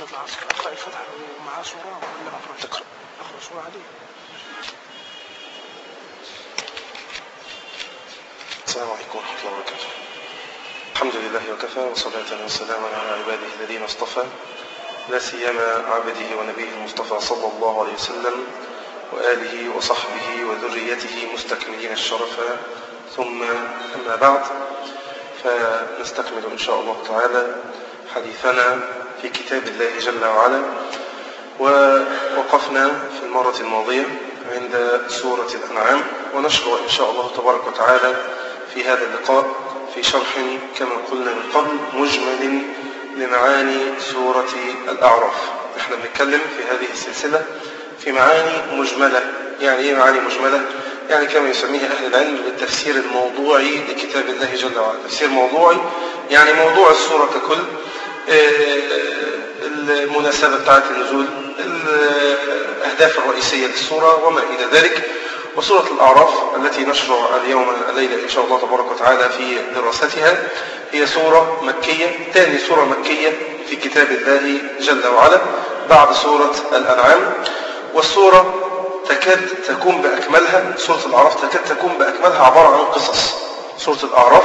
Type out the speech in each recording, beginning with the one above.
أقرأ الفتحة ومعها صورة ولا أقرأ صورة عادية؟ السلام عليكم ورحمة الله وبركاته. الحمد لله وكفى وصلاة وسلاما على عباده الذين اصطفى، لا سيما عبده ونبيه المصطفى صلى الله عليه وسلم وآله وصحبه وذريته مستكملين الشرف، ثم أما بعد، فنستكمل إن شاء الله تعالى حديثنا في كتاب الله جل وعلا. ووقفنا في المرة الماضية عند سورة الأنعام، ونشرع إن شاء الله تبارك وتعالى في هذا اللقاء في شرح كما قلنا من قبل مجمل لمعاني سورة الأعراف. نحن بنتكلم في هذه السلسلة في معاني مجملة. يعني إيه معاني مجملة؟ يعني كما يسميها أهل العلم بالتفسير الموضوعي لكتاب الله جل وعلا. تفسير موضوعي يعني موضوع السورة ككل، المناسبة بتاعة النزول، الأهداف الرئيسية للسورة وما إلى ذلك. وسورة الأعراف التي نشرع اليوم الليلة إن شاء الله تبارك وتعالى في دراستها هي سورة مكية، ثاني سورة مكية في كتاب الله جل وعلا بعد سورة الأنعام. والسورة تكاد تكون بأكملها، سورة الأعراف تكاد تكون بأكملها عبارة عن قصص. سورة الأعراف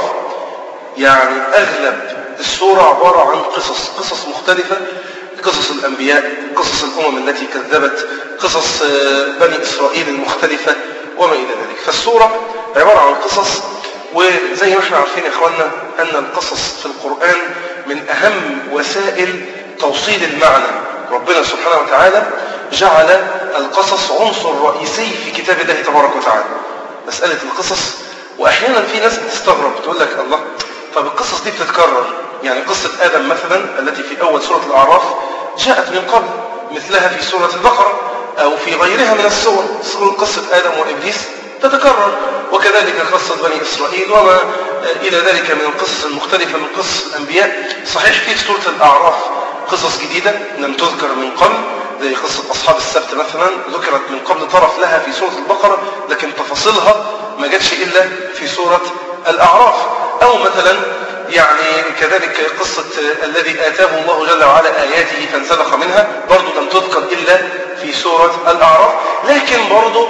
يعني أغلب السورة عبارة عن قصص مختلفة، قصص الأنبياء، قصص الأمم التي كذبت، قصص بني إسرائيل المختلفة وما إلى ذلك. فالسورة عبارة عن قصص، وزي ما احنا عارفين يا إخواننا أن القصص في القرآن من أهم وسائل توصيل المعنى. ربنا سبحانه وتعالى جعل القصص عنصر رئيسي في كتاب الله تبارك وتعالى. مسألة القصص، وأحيانا في ناس بتستغرب تقول لك الله، طب القصص دي بتتكرر، يعني قصة آدم مثلا التي في أول سورة الأعراف جاءت من قبل، مثلها في سورة البقرة أو في غيرها من السور. قصة آدم وإبليس تتكرر، وكذلك قصة بني إسرائيل وما إلى ذلك من القصص المختلفة من قصص الأنبياء. صحيح في سورة الأعراف قصص جديدة لم تذكر من قبل، زي قصة أصحاب السبت مثلا ذكرت من قبل طرف لها في سورة البقرة، لكن تفاصيلها ما جاتش إلا في سورة الأعراف. أو مثلا يعني كذلك قصة الذي آتاه الله جل وعلا آياته فانسلخ منها، برضو لم تذكر إلا في سورة الأعراف. لكن برضو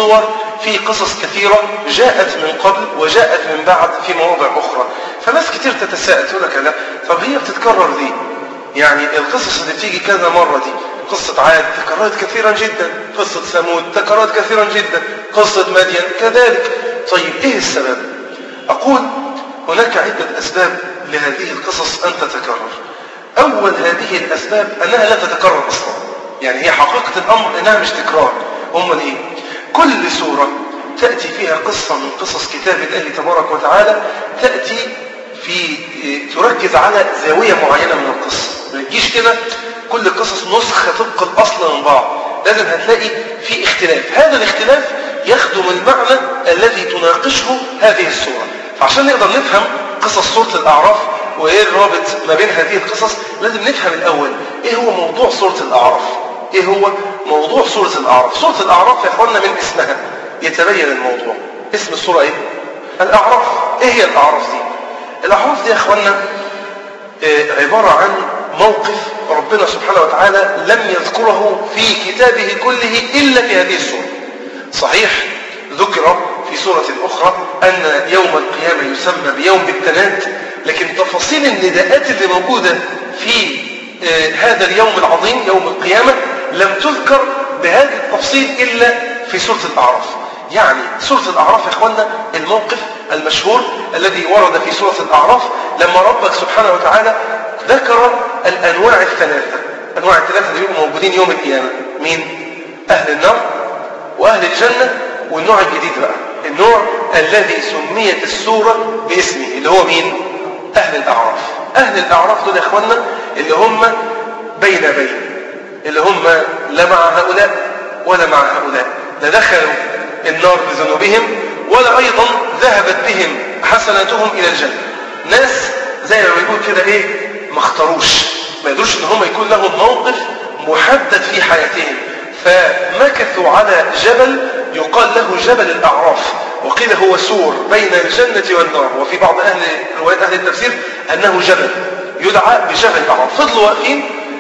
في قصص كثيرة جاءت من قبل وجاءت من بعد في مواضع أخرى. فناس كتير تتساءل تقول لك لا، طب هي بتتكرر دي؟ يعني القصص اللي بتيجي كذا مرة دي، قصة عاد تكررت كثيرا جدا، قصة ثمود تكررت كثيرا جدا، قصة مدين كذلك. طيب إيه السبب؟ أقول هناك عدة أسباب لهذه القصص أن تتكرر. أول هذه الأسباب أنها لا تتكرر أصلا، يعني هي حقيقة الأمر أنها مش تكرار. أمال إيه؟ كل سورة تأتي فيها قصة من قصص كتاب الله تبارك وتعالى، تأتي تركز على زاوية معينة من القصة. ما تجيش كده كل القصص نسخة طبق الأصل من بعض، لازم هتلاقي في اختلاف. هذا الاختلاف يخدم المعنى الذي تناقشه هذه السورة. فعشان نقدر نفهم قصص سورة الأعراف وإيه الرابط ما بين هذه القصص، لازم نفهم الأول إيه هو موضوع سورة الأعراف. إيه هو موضوع سورة الأعراف؟ سورة الأعراف يا إخواننا من اسمها يتبين الموضوع. اسم السورة إيه؟ الأعراف. إيه هي الأعراف دي؟ الأعراف دي يا إخواننا عبارة عن موقف ربنا سبحانه وتعالى لم يذكره في كتابه كله إلا في هذه السورة. صحيح ذكر في سورة أخرى أن يوم القيامة يسمى بيوم التناد، لكن تفاصيل النداءات اللي موجودة في هذا اليوم العظيم يوم القيامة لم تذكر بهذا التفصيل إلا في سورة الأعراف. يعني سورة الأعراف يا إخواننا الموقف المشهور الذي ورد في سورة الأعراف لما ربك سبحانه وتعالى ذكر الأنواع الثلاثة. الأنواع الثلاثة اللي يبقوا موجودين يوم القيامة. مين؟ أهل النار وأهل الجنة، والنوع الجديد بقى النوع الذي سميت السورة باسمه اللي هو مين؟ أهل الأعراف. أهل الأعراف دول يا إخواننا اللي هم بين اللي هم لا مع هؤلاء ولا مع هؤلاء، لا دخلوا النار بذنوبهم ولا أيضا ذهبت بهم حسناتهم إلى الجنة. ناس زي ما بيقول كده إيه، ما اختاروش، ما يقدروش إن هم يكون لهم موقف محدد في حياتهم، فمكثوا على جبل يقال له جبل الأعراف، وقيل هو سور بين الجنة والنار، وفي بعض روايات أهل التفسير أنه جبل يدعى بجبل الأعراف. فضلوا واقفين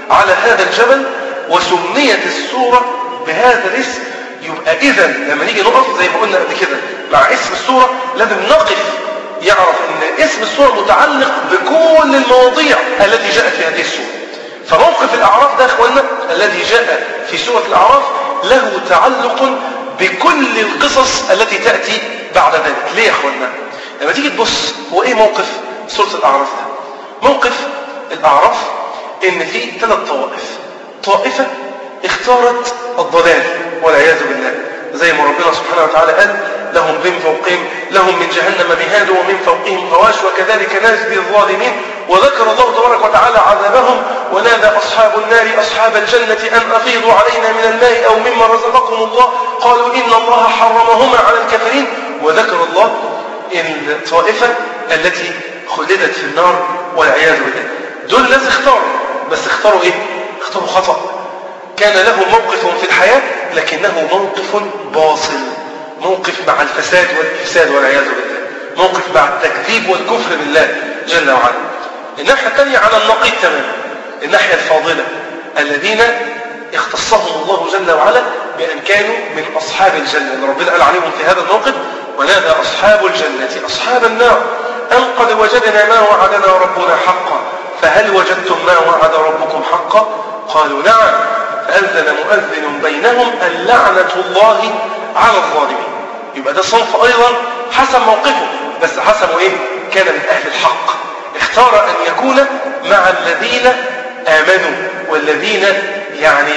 على هذا الجبل وسميت السورة بهذا الاسم. يبقى إذا لما نيجي نقف زي ما قلنا قبل كده مع اسم السورة لازم نقف يعرف أن اسم السورة متعلق بكل المواضيع التي جاءت في هذه السورة. فموقف الأعراف ده أخواننا الذي جاء في سورة الأعراف له تعلق بكل القصص التي تأتي بعد ذلك. ليه يا أخواننا؟ لما تيجي تبص هو إيه موقف سورة الأعراف ده؟ موقف الأعراف إن في 3 طوائف. طائفة اختارت الضلال والعياذ بالله، زي ما ربنا سبحانه وتعالى قال لهم من فوقهم لهم من جهنم مهاد ومن فوقهم غواش وكذلك نجزي الظالمين. وذكر الله تبارك وتعالى عذابهم ونادى أصحاب النار أصحاب الجنة أن أفيضوا علينا من الماء أو مما رزقكم الله قالوا إن الله حرمهما على الكافرين. وذكر الله الطائفة التي خلدت في النار والعياذ بالله. دول الناس اختاروا، بس اختاروا ايه؟ اختاروا خطأ. كان له موقف في الحياة لكنه موقف باطل، موقف مع الفساد والإفساد والعياذ بالله، موقف مع التكذيب والكفر بالله جل وعلا. الناحية الثانية على النقيض تماما، الناحية الفاضلة الذين اختصهم الله جل وعلا بأن كانوا من أصحاب الجنة اللي ربنا قال عليهم في هذا الموقف ونادى أصحاب الجنة أصحاب النار أن قد وجدنا ما وعدنا ربنا حقا فهل وجدتم ما وعد ربكم حقا؟ قالوا نعم. فأذن مؤذن بينهم اللعنة الله على الظالمين. يبقى ده صنف أيضا حسب موقفه، بس حسب إيه؟ كان من أهل الحق، اختار أن يكون مع الذين آمنوا والذين يعني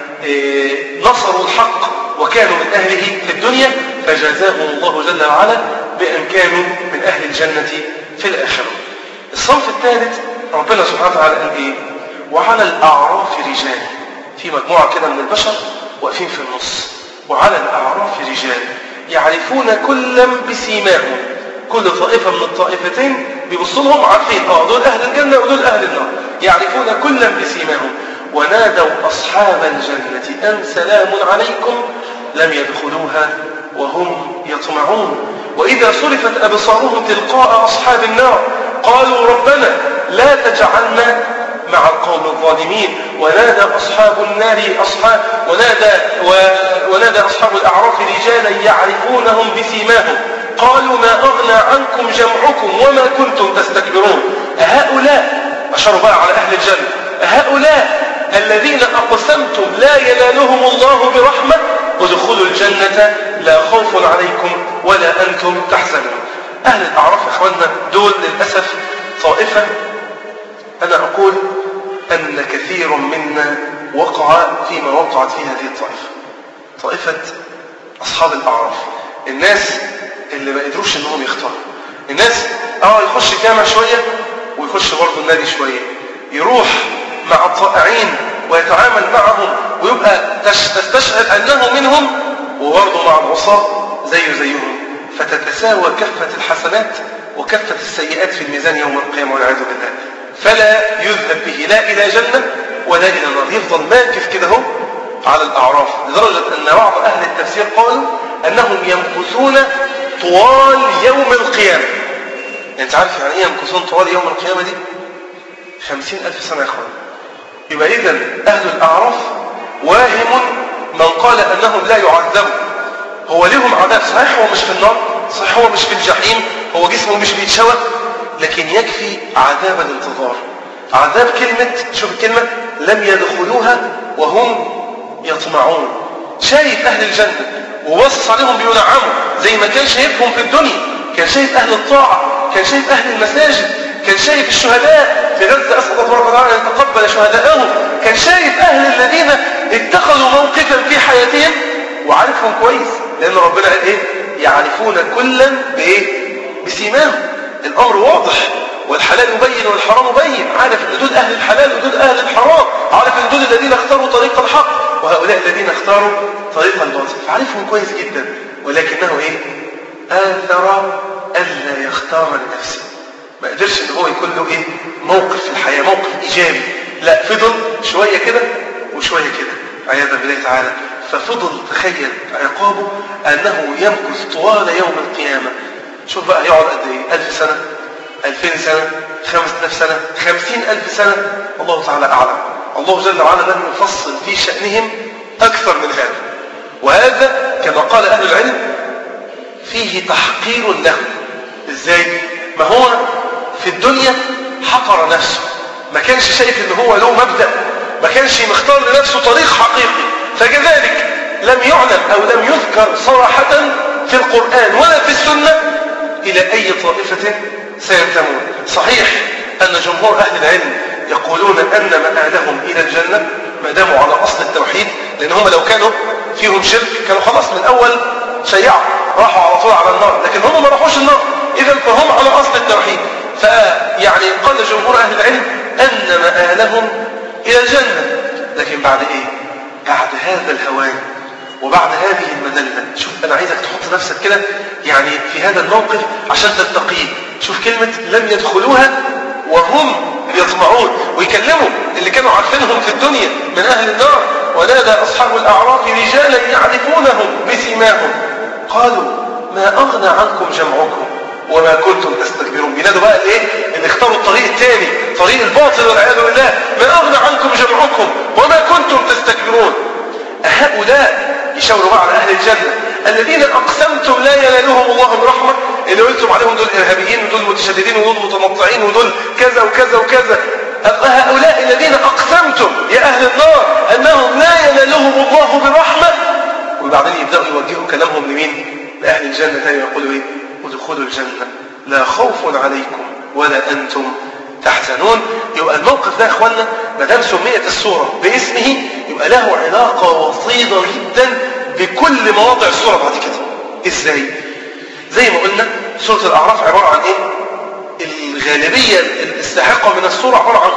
نصروا الحق وكانوا من أهله في الدنيا، فجزاهم الله جل وعلا بأن كانوا من أهل الجنة في الآخرة. الصنف الثالث ربنا سبحانه وتعالى قال إيه؟ وعلى الأعراف رجال. في مجموعة كده من البشر واقفين في النص، وعلى الأعراف رجال يعرفون كلا بسيماهم. كل طائفة من الطائفتين بيبصوا لهم عارفين دول أهل الجنة ودول أهل النار، يعرفون كلا بسيماهم. ونادوا أصحاب الجنة أن سلام عليكم لم يدخلوها وهم يطمعون. وإذا صرفت أبصارهم تلقاء أصحاب النار قالوا ربنا لا تجعلنا مع القوم الظالمين. ونادى أصحاب النار ونادى أصحاب الأعراف رجالا يعرفونهم بسيماهم قالوا ما أغنى عنكم جمعكم وما كنتم تستكبرون. أهؤلاء أشاروا بقى على أهل الجنة، أهؤلاء الذين أقسمتم لا ينالهم الله برحمة ادخلوا الجنة لا خوف عليكم ولا أنتم تحزنون. أهل الأعراف إخواننا دول للأسف طائفة أنا أقول أن كثير منا وقع فيما وقعت فيه هذه الطائفة، طائفة أصحاب الأعراف. الناس اللي ما قدروش أنهم يختاروا، الناس يخش جامع شوية ويخش برضه النادي شوية، يروح مع الطائعين ويتعامل معهم ويبقى تستشعر أنه منهم، وبرضه مع العصاة زيهم، فتتساوى كفة الحسنات وكفة السيئات في الميزان يوم القيامة والعياذ بالله، فلا يذهب به لا إلى جنة ولا إلى نار، يفضل ماكث كده على الأعراف. لدرجة أن بعض أهل التفسير قالوا أنهم يمكثون طوال يوم القيامة. أنت عارف يعني إيه يمكثون طوال يوم القيامة دي؟ 50,000 سنة يا أخوان. يبقى إذن أهل الأعراف واهم من قال أنهم لا يعذبوا. هو لهم عذاب صحيح، هو مش في النار، صحيح هو مش في الجحيم، هو جسمه مش بيتشوى، لكن يكفي عذاب الانتظار. عذاب كلمة، شوف الكلمة، لم يدخلوها وهم يطمعون. شايف أهل الجنة ووصص عليهم بينعموا زي ما كان شايفهم في الدنيا، كان شايف أهل الطاعة، كان شايف أهل المساجد، كان شايف الشهداء في غزة أسأل الله تبارك وتعالى أن يتقبل شهداءهم، كان شايف أهل الذين اتخذوا موقفا في حياتهم وعارفهم كويس، لأن ربنا قال إيه؟ يعرفون كلا بإيه؟ بسيماهم. الأمر واضح، والحلال يبين والحرام يبين، عارف ان دول أهل الحلال ودول أهل الحرام، عارف ان دول الذين اختاروا طريق الحق وهؤلاء الذين اختاروا طريق الباطل، فعارفهم كويس جدا، ولكنه إيه؟ آثر ألا يختار لنفسه. ما قدرش ان هو يكون له إيه؟ موقف في الحياة، موقف إيجابي، لا، فضل شوية كده وشوية كده عياذا بالله تعالى. ففضل تخيل عقابه أنه يمكث طوال يوم القيامة. شوف بقى يقعد قد إيه؟ 1000 سنة، 2000 سنة، 5000 سنة، 50,000 سنة، الله تعالى أعلم. الله جل وعلا لم يفصل في شأنهم أكثر من هذا. وهذا كما قال أهل العلم فيه تحقير له. إزاي؟ ما هو في الدنيا حقر نفسه، ما كانش شايف إن هو له مبدأ، ما كانش مختار لنفسه طريق حقيقي، فكذلك لم يعلم أو لم يذكر صراحة في القرآن ولا في السنة إلى أي طائفة سينتمون. صحيح أن جمهور أهل العلم يقولون أن مآلهم إلى الجنة ما داموا على أصل التوحيد، لأن هم لو كانوا فيهم شرك كانوا خلاص من أول شيعوا راحوا على طول على النار، لكن هم ما راحوش النار، إذن فهم على أصل التوحيد. فيعني قال جمهور أهل العلم أن مآلهم إلى الجنة. لكن بعد إيه؟ بعد هذا الهوان وبعد هذه المذلة. شوف أنا عايزك تحط نفسك كده يعني في هذا الموقف عشان تتقيه. شوف كلمة لم يدخلوها وهم يطمعون، ويكلموا اللي كانوا عارفينهم في الدنيا من أهل النار. ونادى أصحاب الأعراف رجالا يعرفونهم بسيماهم قالوا ما أغنى عنكم جمعكم وما كنتم تستكبرون. بينادوا بقى الايه اللي اختاروا الطريق الثاني، طريق الباطل والعياذ بالله. ما أغنى عنكم جمعكم وما كنتم تستكبرون. هؤلاء يشاوروا مع أهل الجنة الذين أقسمتم لا ينالهم الله برحمة، اللي قلتم عليهم دول إرهابيين ودول متشددين ودول متنطعين ودول كذا وكذا وكذا. هؤلاء الذين أقسمتم يا أهل النار أنهم لا ينالهم الله برحمة، وبعدين يبدأوا يوجهوا كلامهم لمين؟ لأهل الجنة تاني يقولوا إيه؟ ادخلوا الجنة لا خوف عليكم ولا أنتم تحزنون. يبقى الموقف ده يا إخوانا ما دام سميت السورة باسمه يبقى له علاقة وطيدة جدا بكل مواضع السورة بعد كده. إزاي؟ زي ما قلنا سورة الأعراف عبارة عن إيه؟ الغالبية الساحقة من السورة عبارة عن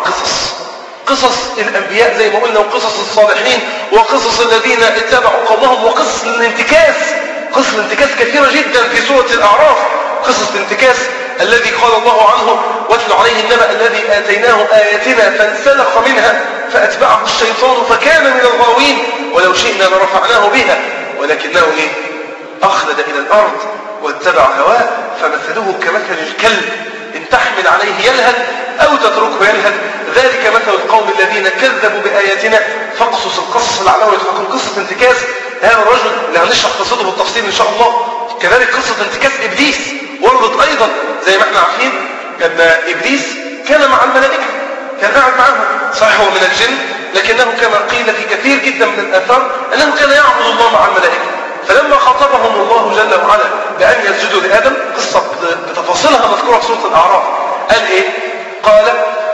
قصص الأنبياء زي ما قلنا، وقصص الصالحين، وقصص الذين اتبعوا قومهم، وقصص الانتكاس. قصص الانتكاس كثيرة جدا في سورة الأعراف. قصص الانتكاس الذي قال الله عنه واتل عليه النبأ الذي آتيناه آياتنا فانسلخ منها فأتبعه الشيطان فكان من الغاوين ولو شئنا لرفعناه بها ولكنه إيه؟ أخلد إلى الأرض واتبع هواه فمثله كمثل الكلب إن تحمل عليه يلهث أو تتركه يلهث ذلك مثل القوم الذين كذبوا بآياتنا فاقصص القصص لعلهم يتفكرون. قصة انتكاس هذا الرجل اللي هنشرح قصته بالتفصيل إن شاء الله. كذلك قصة انتكاس إبليس وردت أيضا زي ما احنا عارفين أن إبليس كان مع الملائكة، كان قاعد معهم. صحيح هو من الجن لكنه كما قيل في كثير جدا من الآثار أنه كان يعبد الله مع الملائكة. فلما خاطبهم الله جل وعلا بأن يسجدوا لآدم، قصة بتفاصيلها مذكورة في سورة الأعراف، قال إيه؟ قال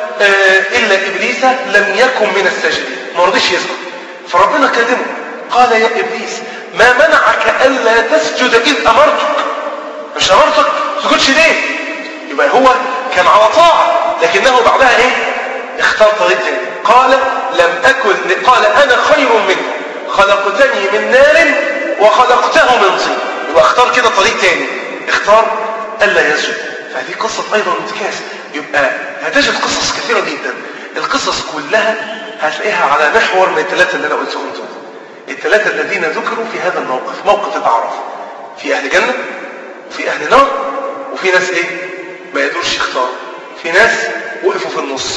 إلا إبليس لم يكن من الساجدين، ما رضيش يسجد. فربنا كلمه قال يا إبليس ما منعك ألا تسجد إذ أمرتك؟ مش أمرتك تسجدش ليه؟ يبقى هو كان على طاعة لكنه بعدها إيه؟ اختار طريق تاني. قال لم أكن، قال أنا خير منه خلقتني من نار وخلقته من طين. يبقى اختار كده طريق تاني، اختار ألا يسجد. فهذه قصة أيضا انتكاس. يبقى هتجد قصص كثيرة جدا، القصص كلها هتلاقيها على محور من الثلاثة اللي أنا قلتهم دول. الثلاثة الذين ذكروا في هذا الموقف، موقف الأعراف، في أهل جنة وفي أهل نار وفي ناس إيه؟ ما يقدرش يختار، في ناس وقفوا في النص.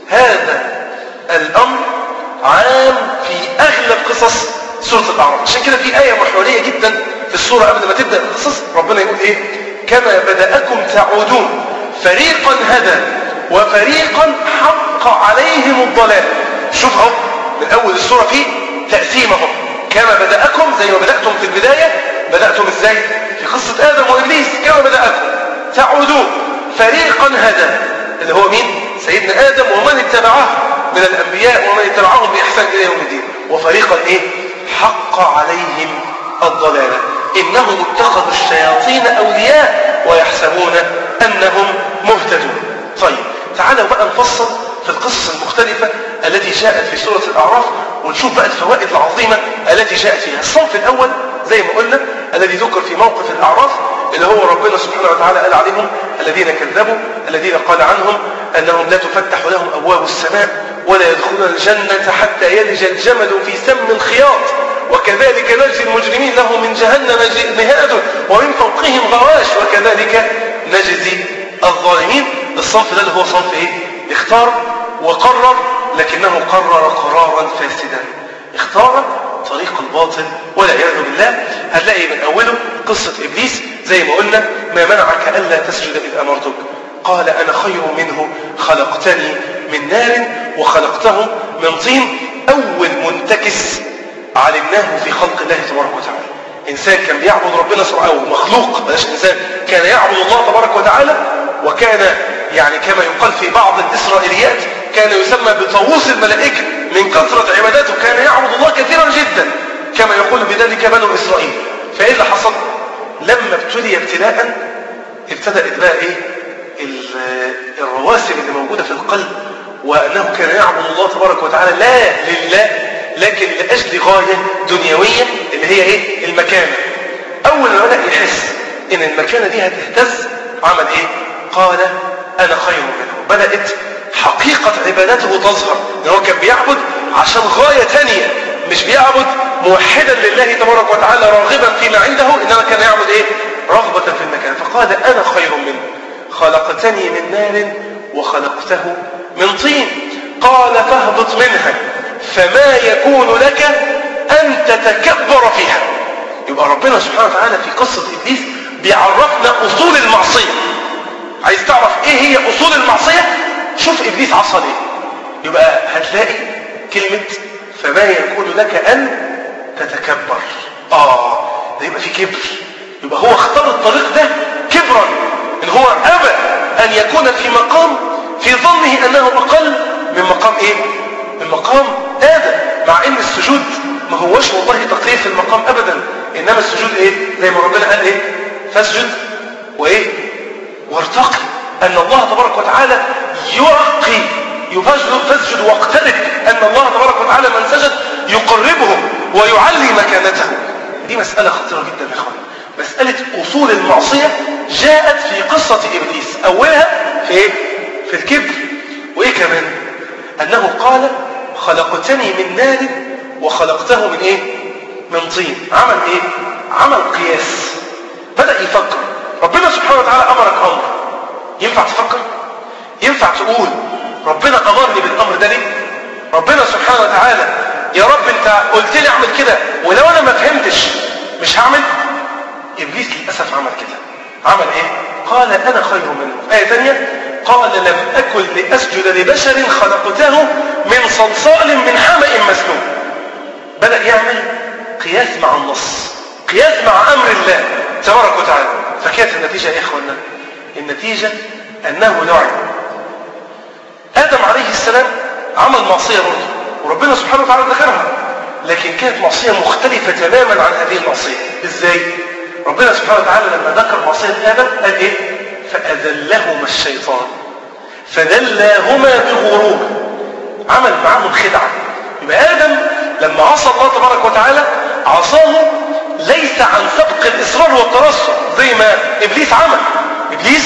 هذا الأمر عام في أغلب قصص سورة الأعراف. عشان كده في آية محورية جدا في السورة قبل ما تبدأ القصص، ربنا يقول إيه؟ كما بدأكم تعودون فريقا هدى وفريقا حق عليهم الضلال. شوف اهو من أول السورة فيه تقسيم اهو، كما بدأكم زي ما بدأتم في البداية. بدأتم ازاي؟ في قصة آدم وإبليس. كما بدأكم تعودون فريقا هدى اللي هو مين؟ سيدنا آدم ومن اتبعه من الأنبياء ومن اتبعهم بإحسان إلى يوم الدين. وفريقا إيه؟ حق عليهم الضلالة إنهم اتخذوا الشياطين أولياء ويحسبون أنهم مهتدون. طيب تعالوا بقى نفصل في القصص المختلفة التي جاءت في سورة الأعراف ونشوف بقى الفوائد العظيمة التي جاءت فيها. الصنف الأول زي ما قلنا الذي ذكر في موقف الأعراف اللي هو ربنا سبحانه وتعالى قال عليهم الذين كذبوا، الذين قال عنهم أنهم لا تفتح لهم أبواب السماء ولا يدخلون الجنة حتى يلج الجمل في سم الخياط وكذلك نجزي المجرمين له من جهنم مهاد ومن فوقهم غواش وكذلك نجزي الظالمين. الصنف ده اللي هو صنف ايه؟ اختار وقرر لكنه قرر قرارا فاسدا، اختار طريق الباطل والعياذ بالله. هنلاقي من أوله قصة إبليس زي ما قلنا: ما منعك ألا تسجد إذ أمرتك؟ قال أنا خير منه خلقتني من نار وخلقته من طين. أول منتكس علمناه في خلق الله تبارك وتعالى. إنسان كان بيعبد ربنا سبحانه، أو مخلوق بلاش إنسان، كان يعبد الله تبارك وتعالى، وكان يعني كما يقال في بعض الإسرائيليات كان يسمى بطاووس الملائكة من كثرة عباداته، كان يعبد الله كثيرا جدا كما يقول بذلك بنو إسرائيل. فإيه اللي حصل؟ لما ابتلي ابتلاء ابتدأت بقى إيه؟ الرواسب اللي موجودة في القلب، وأنه كان يعبد الله تبارك وتعالى لا لله لكن لأجل غاية دنيوية اللي هي إيه؟ المكانة. أول ما بدأ يحس إن المكانة دي هتهتز عمل إيه؟ قال أنا خير منه. بدأت حقيقة عبادته تظهر، إن هو كان بيعبد عشان غاية تانية، مش بيعبد موحدا لله تبارك وتعالى راغبا فيما عنده، إنما كان يعبد إيه؟ رغبة في المكان. فقال أنا خير منه خلقتني من نار وخلقته من طين. قال فاهبط منها فما يكون لك أن تتكبر فيها. يبقى ربنا سبحانه وتعالى في قصة إبليس بيعرفنا أصول المعصية. عايز تعرف إيه هي أصول المعصية؟ شوف إبليس عصى ليه. يبقى هتلاقي كلمة فما يكون لك أن تتكبر. ده يبقى في كبر. يبقى هو اختار الطريق ده كبرا، إن هو أبى أن يكون في مقام في ظنه أنه أقل من مقام إيه؟ من مقام آدم، مع إن السجود ما هوش والله تقليل في المقام أبدا، إنما السجود إيه؟ زي ما ربنا قال إيه؟ فاسجد وإيه؟ وارتقي. أن الله تبارك وتعالى يرقي، فاسجد واقترب. أن الله تبارك وتعالى من سجد يقربه ويعلي مكانته. دي مسألة خطيرة جدا يا إخوان. مسألة أصول المعصية جاءت في قصة إبليس، أولها في إيه؟ في الكبر. وإيه كمان؟ أنه قال خلقتني من نار وخلقته من إيه؟ من طين. عمل إيه؟ عمل قياس. بدأ يفكر. ربنا سبحانه وتعالى أمرك أمر، ينفع تفكر؟ ينفع تقول ربنا أمرني بالأمر ده ليه؟ ربنا سبحانه وتعالى يا رب أنت قلت لي أعمل كده، ولو أنا ما فهمتش مش هعمل. إبليس للأسف عمل كده. عمل إيه؟ قال أنا خير منه. آية ثانية قال لم أكن لأسجد لبشر خلقته من صلصال من حمأ مسنون. بدأ يعمل قياس مع النص، قياس مع أمر الله تبارك وتعالى. فكانت النتيجة يا إخوانا، النتيجة أنه لعن. آدم عليه السلام عمل معصية برضه، وربنا سبحانه وتعالى ذكرها، لكن كانت معصية مختلفة تماما عن هذه المعصية. إزاي؟ ربنا سبحانه وتعالى لما ذكر معصية آدم قال إيه؟ فأذلهما الشيطان فدلاهما بغرور. عمل معهم خدعة. يبقى آدم لما عصى الله تبارك وتعالى عصاه ليس عن سبق الإصرار والترصد زي ما إبليس عمل. إبليس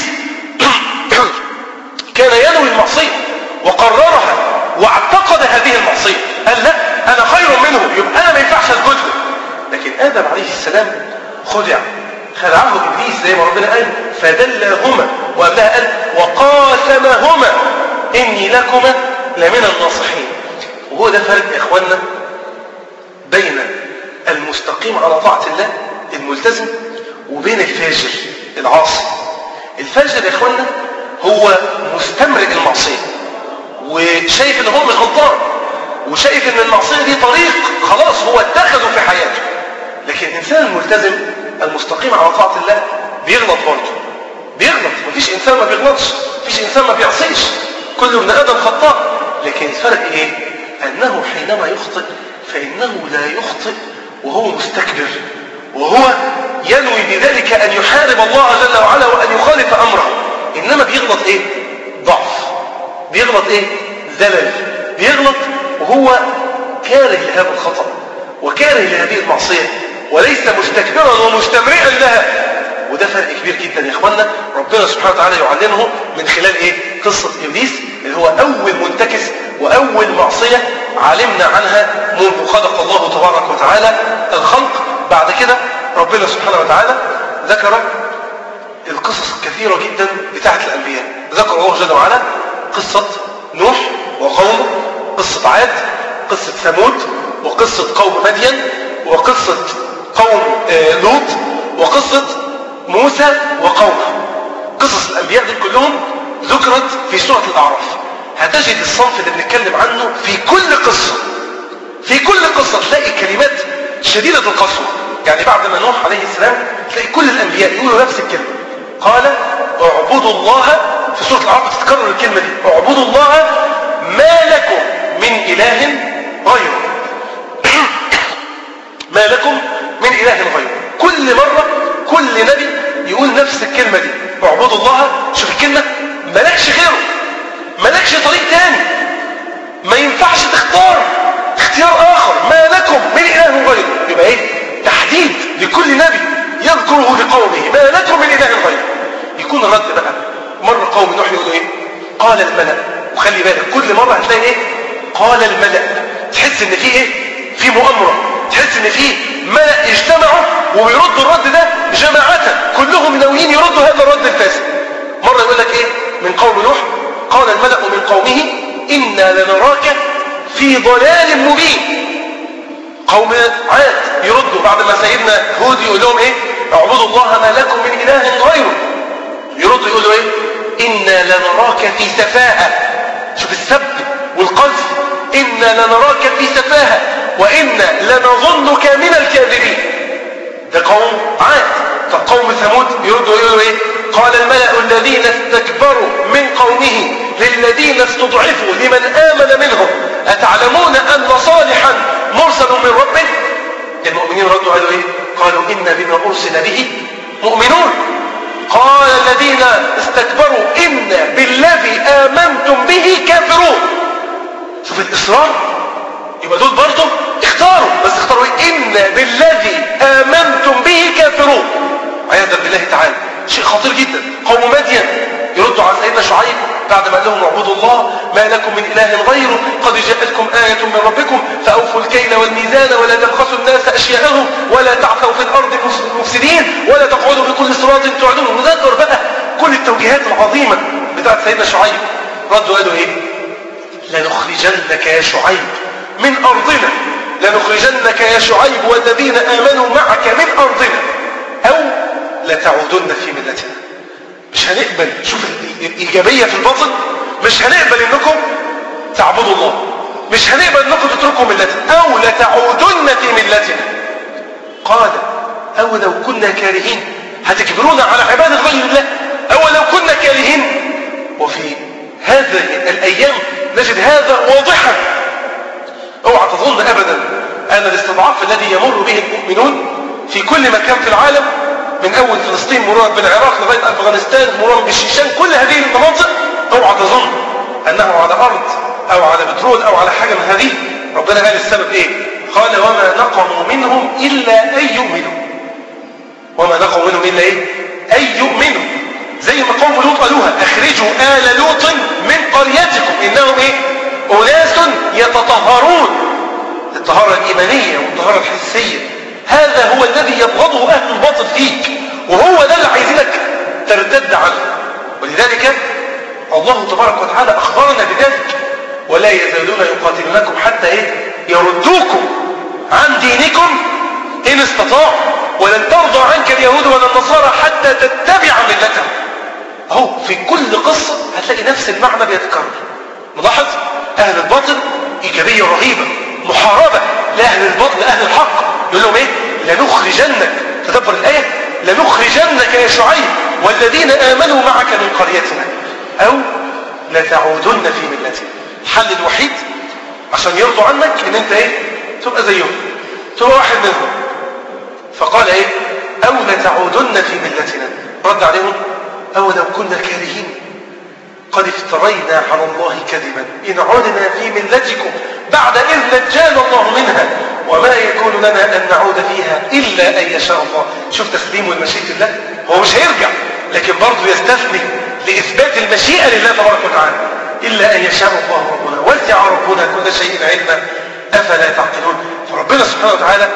كان ينوي المعصية وقررها واعتقد هذه المعصية، قال لا أنا خير منه، يبقى أنا ما ينفعش أسجد له. لكن آدم عليه السلام خدعه إبليس زي ما ربنا قال فدلهما، وقبلها قال وقاسمهما إني لكما لمن الناصحين. وهو ده فرق يا إخواننا بين المستقيم على طاعة الله الملتزم وبين الفاجر العاصي. الفاجر يا إخواننا هو مستمرئ المعصية وشايف ان هو مش غلطان، وشايف ان المعصية دي طريق خلاص هو اتخذه في حياته. لكن الإنسان الملتزم المستقيم على طاعة الله بيغلط برضه، بيغلط. مفيش إنسان ما بيغلطش، مفيش إنسان ما بيعصيش، كل ابن آدم خطاء. لكن الفرق إيه؟ أنه حينما يخطئ فإنه لا يخطئ وهو مستكبر، وهو ينوي بذلك أن يحارب الله جل وعلا وأن يخالف أمره. إنما بيغلط إيه؟ ضعف. بيغلط إيه؟ زلل. بيغلط وهو كاره لهذا الخطأ وكاره لهذه المعصية، وليس مستكبرا ومستمرئا لها. وده فرق كبير جدا يا إخواننا، ربنا سبحانه وتعالى يعلمه من خلال إيه؟ قصة إبليس اللي هو أول منتكس وأول معصية علمنا عنها منذ خلق الله تبارك وتعالى الخلق. بعد كده ربنا سبحانه وتعالى ذكر القصص الكثيرة جدا بتاعت الأنبياء. ذكر الله جل وعلا قصة نوح وقومه، قصة عاد، قصة ثمود، وقصة قوم مدين، وقصة قوم لوط، وقصة موسى وقومه. قصص الأنبياء دي كلهم ذكرت في سورة الأعراف. هتجد الصنف اللي بنتكلم عنه في كل قصة، في كل قصة تلاقي كلمات شديدة القسوة. يعني بعد ما نوح عليه السلام تلاقي كل الأنبياء يقولوا نفس الكلمة، قال اعبدوا الله. في سورة الأعراف تتكرر الكلمة دي، اعبدوا الله ما لكم من إله غيره. ما لكم من إله غيره. كل مرة كل نبي يقول نفس الكلمة دي، اعبدوا الله. شوف الكلمة، ملكش غيره، ملكش طريق تاني، ما ينفعش تختار اختيار آخر. ما لكم من إله غيره. يبقى ايه؟ تحديد لكل نبي يذكره لقومه، ما لكم من إله غيره. يكون الرد بقى مرة قوم نوح يقولوا ايه؟ قال الملأ. وخلي بالك كل مرة هتلاقي ايه؟ قال الملأ. تحس ان في ايه؟ في مؤامرة، تحس ان في ملأ يجتمعوا ويردوا الرد ده جماعة، كلهم ناويين يردوا هذا الرد الفاسد. مرة يقول لك ايه من قوم نوح؟ قال الملأ من قومه إنا لنراك في ضلال مبين. قوم عاد يردوا بعد ما سيدنا هود يقول لهم ايه؟ اعبدوا الله ما لكم من إله غيره. يردوا يقولوا ايه؟ إنا لنراك في سفاهة. شوف السب والقذف. إنا لنراك في سفاهة وإنا لنظنك من الكاذبين. ده قوم عاد. طب قوم ثمود يردوا يقولوا ايه؟ قال الملأ الذين استكبروا من قومه للذين استضعفوا لمن آمن منهم أتعلمون أن صالحا مرسل من ربه؟ المؤمنين ردوا قالوا ايه؟ قالوا إنا بما أرسل به مؤمنون. قال الذين استكبروا إنا بالذي آمنتم به كافرون. شوف الإصرار. يبقى دول برضه اختاروا، بس اختاروا ايه؟ إنا بالذي آمنتم به كافرون. عياذا بالله تعالى. شيء خطير جدا. قوم مدين يردوا على سيدنا شعيب بعد ما قال لهم اعبدوا الله ما لكم من إله غيره قد جاءتكم آية من ربكم فأوفوا الكيل والميزان ولا تبخسوا الناس أشياءهم ولا تعثوا في الأرض مفسدين ولا تقعدوا بكل صراط تعدون. وذكر بقى كل التوجيهات العظيمة بتاعت سيدنا شعيب. ردوا قالوا ايه؟ لنخرجنك يا شعيب من أرضنا، لنخرجنك يا شعيب والذين آمنوا معك من أرضنا أو لتعودن في ملتنا. مش هنقبل. شوف الإيجابية في الباطن. مش هنقبل انكم تعبدوا الله، مش هنقبل انكم تتركوا ملتنا أو لتعودن في ملتنا. قال أو لو كنا كارهين. هتكبرون على عبادة غير الله أو لو كنا كارهين. وفي هذه الأيام نجد هذا واضحا. اوعى تظن أبدا أن الاستضعاف الذي يمر به المؤمنون في كل مكان في العالم من أول فلسطين مرورا بالعراق لغاية أفغانستان مرورا بالشيشان، كل هذه المناطق اوعى تظن أنه على أرض أو على بترول أو على حاجة من هذه. ربنا قال السبب إيه؟ قال وما نقموا منهم إلا أن يؤمنوا. وما نقموا منهم إلا إيه؟ أن يؤمنوا. زي ما قوم لوط قالوها أخرجوا آل لوط من قريتكم إنهم إيه؟ أناس يتطهرون. الطهارة الإيمانية والطهارة الحسية هذا هو الذي يبغضه أهل الباطل فيك، وهو ده اللي عايزينك ترتد عنه. ولذلك الله تبارك وتعالى أخبرنا بذلك ولا يزالون يقاتلونكم حتى إيه؟ يردوكم عن دينكم إن استطاعوا ولن ترضى عنك اليهود ولا النصارى حتى تتبع ملتهم. أهو في كل قصة هتلاقي نفس المعنى بيتكرر. ملاحظ أهل الباطل إيجابية رهيبة، محاربة لأهل الباطل لأهل الحق. يقول لهم إيه؟ لنخرجنك. تدبر الآية، لنخرجنك يا شعيب والذين آمنوا معك من قريتنا أو لتعودن في ملتنا. الحل الوحيد عشان يرضوا عنك إن أنت إيه؟ تبقى زيهم، تبقى واحد منهم. فقال إيه؟ أو لتعودن في ملتنا. رد عليهم أو لو كنا كارهين قد افترينا على الله كذبا إن عدنا في ملتكم بعد إذ نجانا الله منها وما يكون لنا أن نعود فيها إلا أن يشاء الله. شوف تسليم والمشيئة الله. هو مش هيرجع لكن برضه يستثني لإثبات المشيئة لله تبارك وتعالى. إلا أن يشاء الله ربنا وسع ربنا كل شيء علما أفلا تعقلون. فربنا سبحانه وتعالى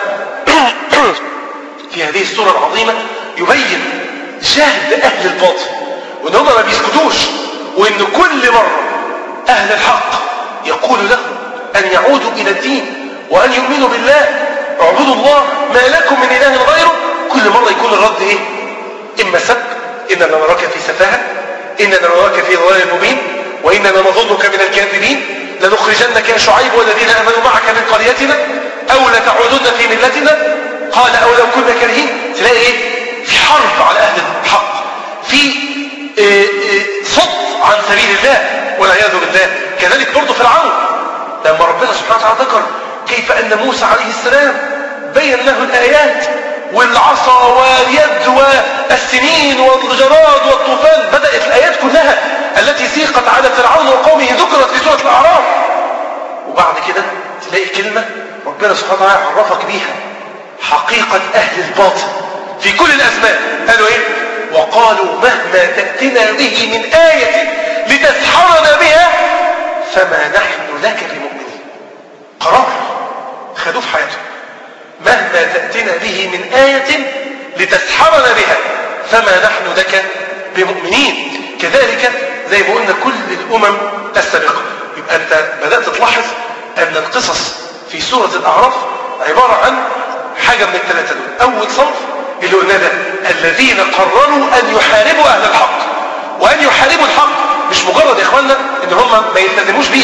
في هذه السورة العظيمة يبين جهد أهل الباطل وإن هم ما بيسكتوش، وإن كل مرة أهل الحق يقول لهم أن يعودوا إلى الدين وأن يؤمنوا بالله. اعبدوا الله ما لكم من إله غيره. كل مرة يكون الرد إيه؟ إما سب، إننا نراك في سفاهة، إننا نراك في ضلال مبين، وإننا نظنك من الكاذبين، لنخرجنك يا شعيب والذين آمنوا معك من قريتنا أو لتعودن في ملتنا. قال أو لو كنا كارهين. تلاقي إيه؟ في حرب على أهل الحق، في صد عن سبيل الله والعياذ بالله. كذلك برضه فرعون لما ربنا سبحانه وتعالى ذكر كيف أن موسى عليه السلام بين له الآيات والعصا واليد والسنين والجراد والطوفان، بدأت الآيات كلها التي سيقت على فرعون وقومه ذكرت في سورة الأعراف. وبعد كده تلاقي كلمة ربنا سبحانه وتعالى عرفك بيها حقيقة أهل الباطل في كل الأزمان. قالوا إيه؟ وقالوا مهما تأتنا به من آية لتسحرنا بها فما نحن لك بمؤمنين. قرار خدوه في حياتهم، مهما تأتنا به من آية لتسحرنا بها فما نحن لك بمؤمنين. كذلك زي ما قلنا كل الأمم السابقة. يبقى أنت بدأت تلاحظ أن القصص في سورة الأعراف عبارة عن حاجة من الثلاثة دول. أول صنف اللي قلنا ده الذين قرروا أن يحاربوا أهل الحق. وأن يحاربوا الحق مش مجرد يا إخواننا إن هم ما يلتزموش بيه،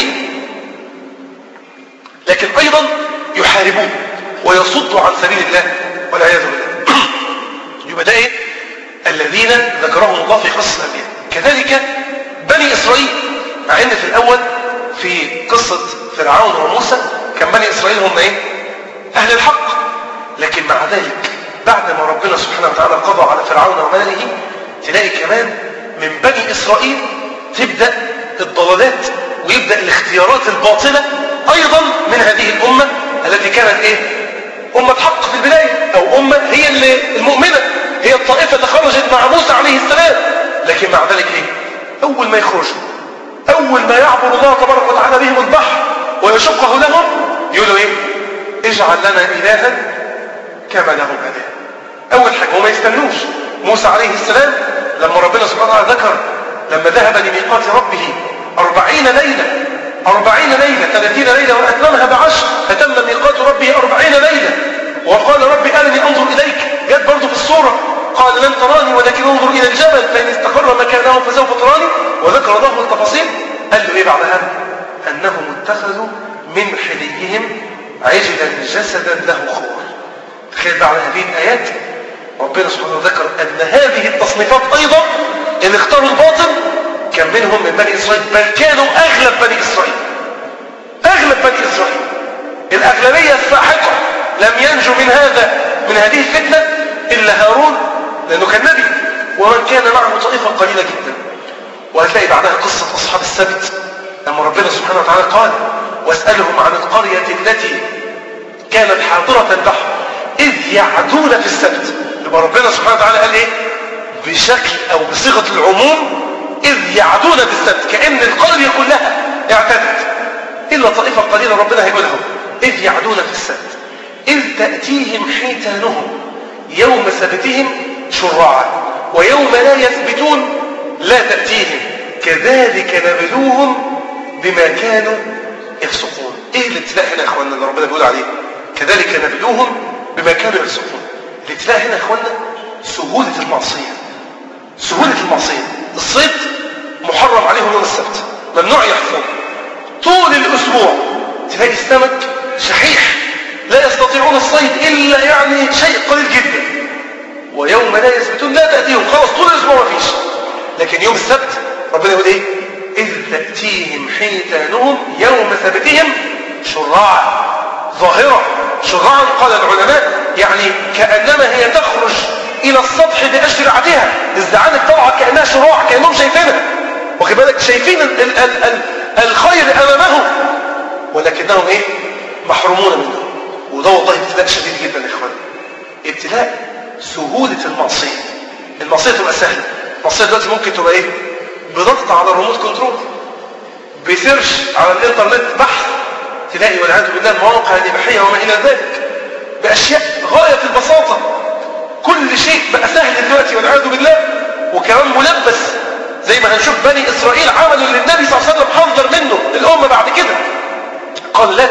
لكن أيضا يحاربوه ويصدوا عن سبيل الله والعياذ بالله. يبقى ده إيه؟ الذين ذكرهم الله في قصة الأنبياء. كذلك بني إسرائيل، مع أن في الأول في قصة فرعون وموسى كان بني إسرائيل هم إيه؟ أهل الحق. لكن مع ذلك بعد ما ربنا سبحانه وتعالى قضى على فرعون وماله تلاقي كمان من بني إسرائيل تبدأ الضلالات ويبدأ الاختيارات الباطلة أيضا من هذه الأمة التي كانت إيه؟ أمة حق في البداية، أو أمة هي المؤمنة، هي الطائفة اللي خرجت مع موسى عليه السلام. لكن مع ذلك إيه؟ أول ما يخرجوا، أول ما يعبر الله تبارك وتعالى بهم البحر ويشقه لهم يقولوا إيه؟ اجعل لنا إلها كما لهم إله. أول حاجة وما يستنوش. موسى عليه السلام لما ربنا سبحانه وتعالى ذكر لما ذهب لميقات ربه 40 ليلة 30 ليلة وأتممها ب10 فتم ميقات ربه 40 ليلة. وقال ربي أرني أنظر إليك، جاءت برضه في السورة قال لن تراني ولكن انظر إلى الجبل فإن استقر مكانه فسوف تراني. وذكر الله التفاصيل. قال له إيه بعدها؟ أنهم اتخذوا من حليهم عجلا جسدا له خوار. تخيل بعد هذه الآيات ربنا سبحانه وتعالى ذكر أن هذه التصنيفات أيضا اللي اختاروا الباطل كان منهم من بني إسرائيل، بل كانوا أغلب بني إسرائيل. أغلب بني إسرائيل الأغلبية الساحقة لم ينجو من هذه الفتنة إلا هارون لأنه كان نبي، ومن كان معه طائفة قليلة جدا. وهتلاقي بعدها قصة أصحاب السبت لما ربنا سبحانه وتعالى قال واسألهم عن القرية التي كانت حاضرة البحر إذ يعدون في السبت. يبقى ربنا سبحانه وتعالى قال إيه؟ بشكل أو بصيغة العموم إذ يعدون في السبت، كأن القرية كلها اعتدت إلا طائفة قليلة ربنا هيقولهم إذ يعدون في السبت إذ تأتيهم حيتانهم يوم سبتهم شرعا ويوم لا يثبتون لا تأتيهم كذلك نبلوهم بما كانوا يفسقون. إيه الابتلاء هنا يا إخواننا اللي ربنا بيقول عليه كذلك نبلوهم بما كانوا يفسقون؟ الابتلاء هنا يا إخواننا سهولة المعصية. سهولة المعصية. الصيد محرم عليهم يوم السبت، ممنوع يحفظون طول الأسبوع. تلاقي السمك شحيح لا يستطيعون الصيد إلا يعني شيء قليل جدا. ويوم لا يثبتون لا تأتيهم، خلاص طول الأسبوع ما فيش. لكن يوم السبت ربنا يقول إيه؟ إذ تأتيهم حيتانهم يوم سبتهم شرعا ظاهرة. شرعا قال العلماء يعني كأنما هي تخرج إلى السطح بأشرعتها، الزعانف طبعا كأنها شراع، كأنهم شايفينها، واخد بالك؟ شايفين الخير أمامهم، ولكنهم إيه؟ محرومون منه. وده والله ابتلاء شديد جدا يا إخوان. ابتلاء سهولة المعصية. المعصية تبقى سهلة. المعصية دلوقتي ممكن تبقى إيه؟ بضغط على الريموت كنترول، بسيرش على الإنترنت بحث، تلاقي والعياذ بالله المواقع الإباحية وما إلى ذلك بأشياء غاية في البساطة. كل شيء بقى سهل دلوقتي والعياذ بالله، وكمان ملبس زي ما هنشوف بني إسرائيل عملوا للنبي صلى الله عليه وسلم حذر منه الأمة بعد كده. قال لا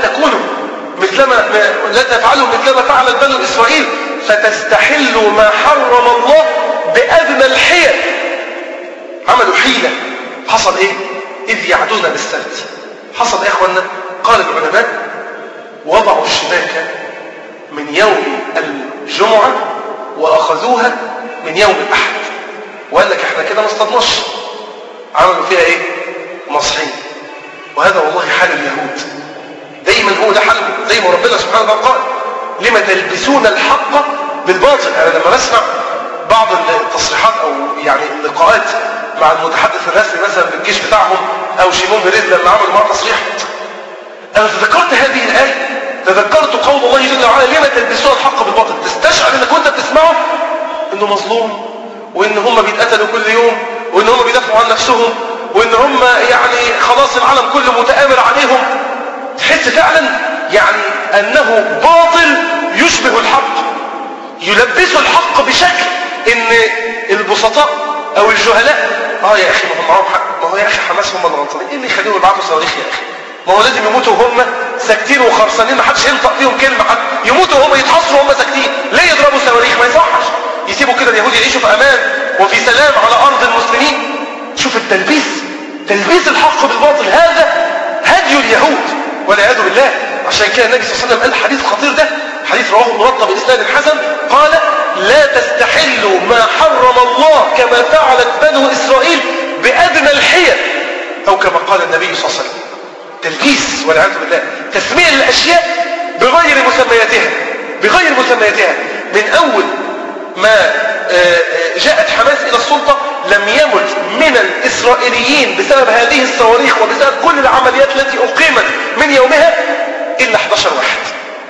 تفعلوا مثل ما فعل بنو إسرائيل فتستحلوا ما حرم الله بأدنى الحيل. عملوا حيلة. حصل ايه؟ إذ يعدون بالسبت. حصل ايه يا اخوانا؟ قال العلماء وضعوا الشباك من يوم الجمعة وأخذوها من يوم الأحد، وقال لك احنا كده ما اصطدناش. عملوا فيها ايه؟ مصحين. وهذا والله حال اليهود دايما، هو ده حالهم، زي ما ربنا سبحانه وتعالى قال لما تلبسون الحق بالباطل. انا لما بسمع بعض التصريحات او يعني اللقاءات مع المتحدث الرسمي مثلا بالجيش بتاعهم او شيمون بيريز لما عملوا معاه تصريح، انا تذكرت هذه الايه، تذكرت قول الله جل وعلا لما تلبسون الحق بالباطل. تستشعر انك وانت بتسمعه انه مظلوم، وان هم بيتقتلوا كل يوم، وان هم بيدافعوا عن نفسهم، وان هم يعني خلاص العالم كله متآمر عليهم. تحس فعلا يعني انه باطل يشبه الحق، يلبسوا الحق بشكل ان البسطاء او الجهلاء يا اخي ما هم معاهم حق، ما هو يا اخي حماس هم اللي غلطانين، ايه اللي يخليهم يبعتوا صواريخ يا اخي؟ ما هو لازم يموتوا وهم ساكتين وخرسانين، ما حدش ينطق فيهم كلمه، حد يموتوا وهم يتحصروا وهم ساكتين. ليه يضربوا صواريخ؟ ما يصحش. يسيبوا كده اليهود يعيشوا في امان وفي سلام على ارض المسلمين. شوف التلبيس، تلبيس الحق بالباطل، هذا هدي اليهود والعياذ بالله. عشان كده النبي صلى الله عليه وسلم قال الحديث الخطير ده، حديث رواه ابن بطة بإسناد حسن، قال لا تستحلوا ما حرم الله كما فعلت بنو إسرائيل بأدنى الحيل، أو كما قال النبي صلى الله عليه وسلم. تلبيس والعياذ بالله، تسمية الأشياء بغير مسمياتها، بغير مسمياتها. من أول ما جاءت حماس إلى السلطة لم يمت من الإسرائيليين بسبب هذه الصواريخ وبسبب كل العمليات التي أقيمت من يومها إلا 11 واحد.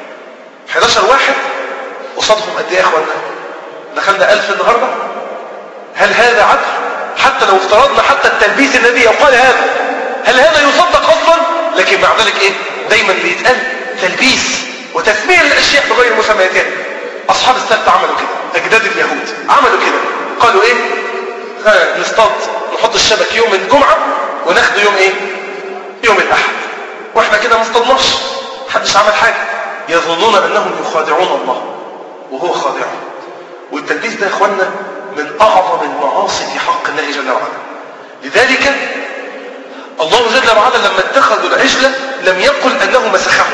11 واحد قصادهم قد ايه يا اخوانا؟ دخلنا 1000 النهارده. هل هذا عدل؟ حتى لو افترضنا حتى التلبيس الذي يقال هذا، هل هذا يصدق اصلا؟ لكن مع ذلك ايه؟ دايما بيتقال تلبيس وتسمية الاشياء بغير مسمياتها. اصحاب السبت عملوا كده، اجداد اليهود عملوا كده، قالوا ايه؟ نصطاد، نحط الشبك يوم الجمعه وناخده يوم ايه؟ يوم الاحد. واحنا كده ما اصطدناش، محدش عمل حاجه. يظنون انهم يخادعون الله وهو خادعهم. والتلبيس ده يا اخوانا من اعظم المعاصي في حق الله جل وعلا. لذلك الله جل وعلا لما اتخذوا العجلة لم يقل انه مسخهم.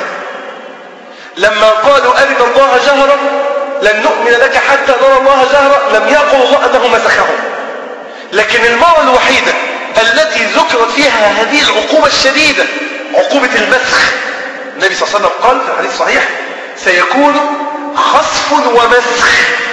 لما قالوا ارنا الله جهرا لن نؤمن لك حتى نرى الله جهرا لم يقل الله انه مسخهم. لكن المرة الوحيدة التي ذكرت فيها هذه العقوبة الشديدة، عقوبة المسخ، النبي صلى الله عليه وسلم قال في الحديث الصحيح سيكون خسف ومسخ.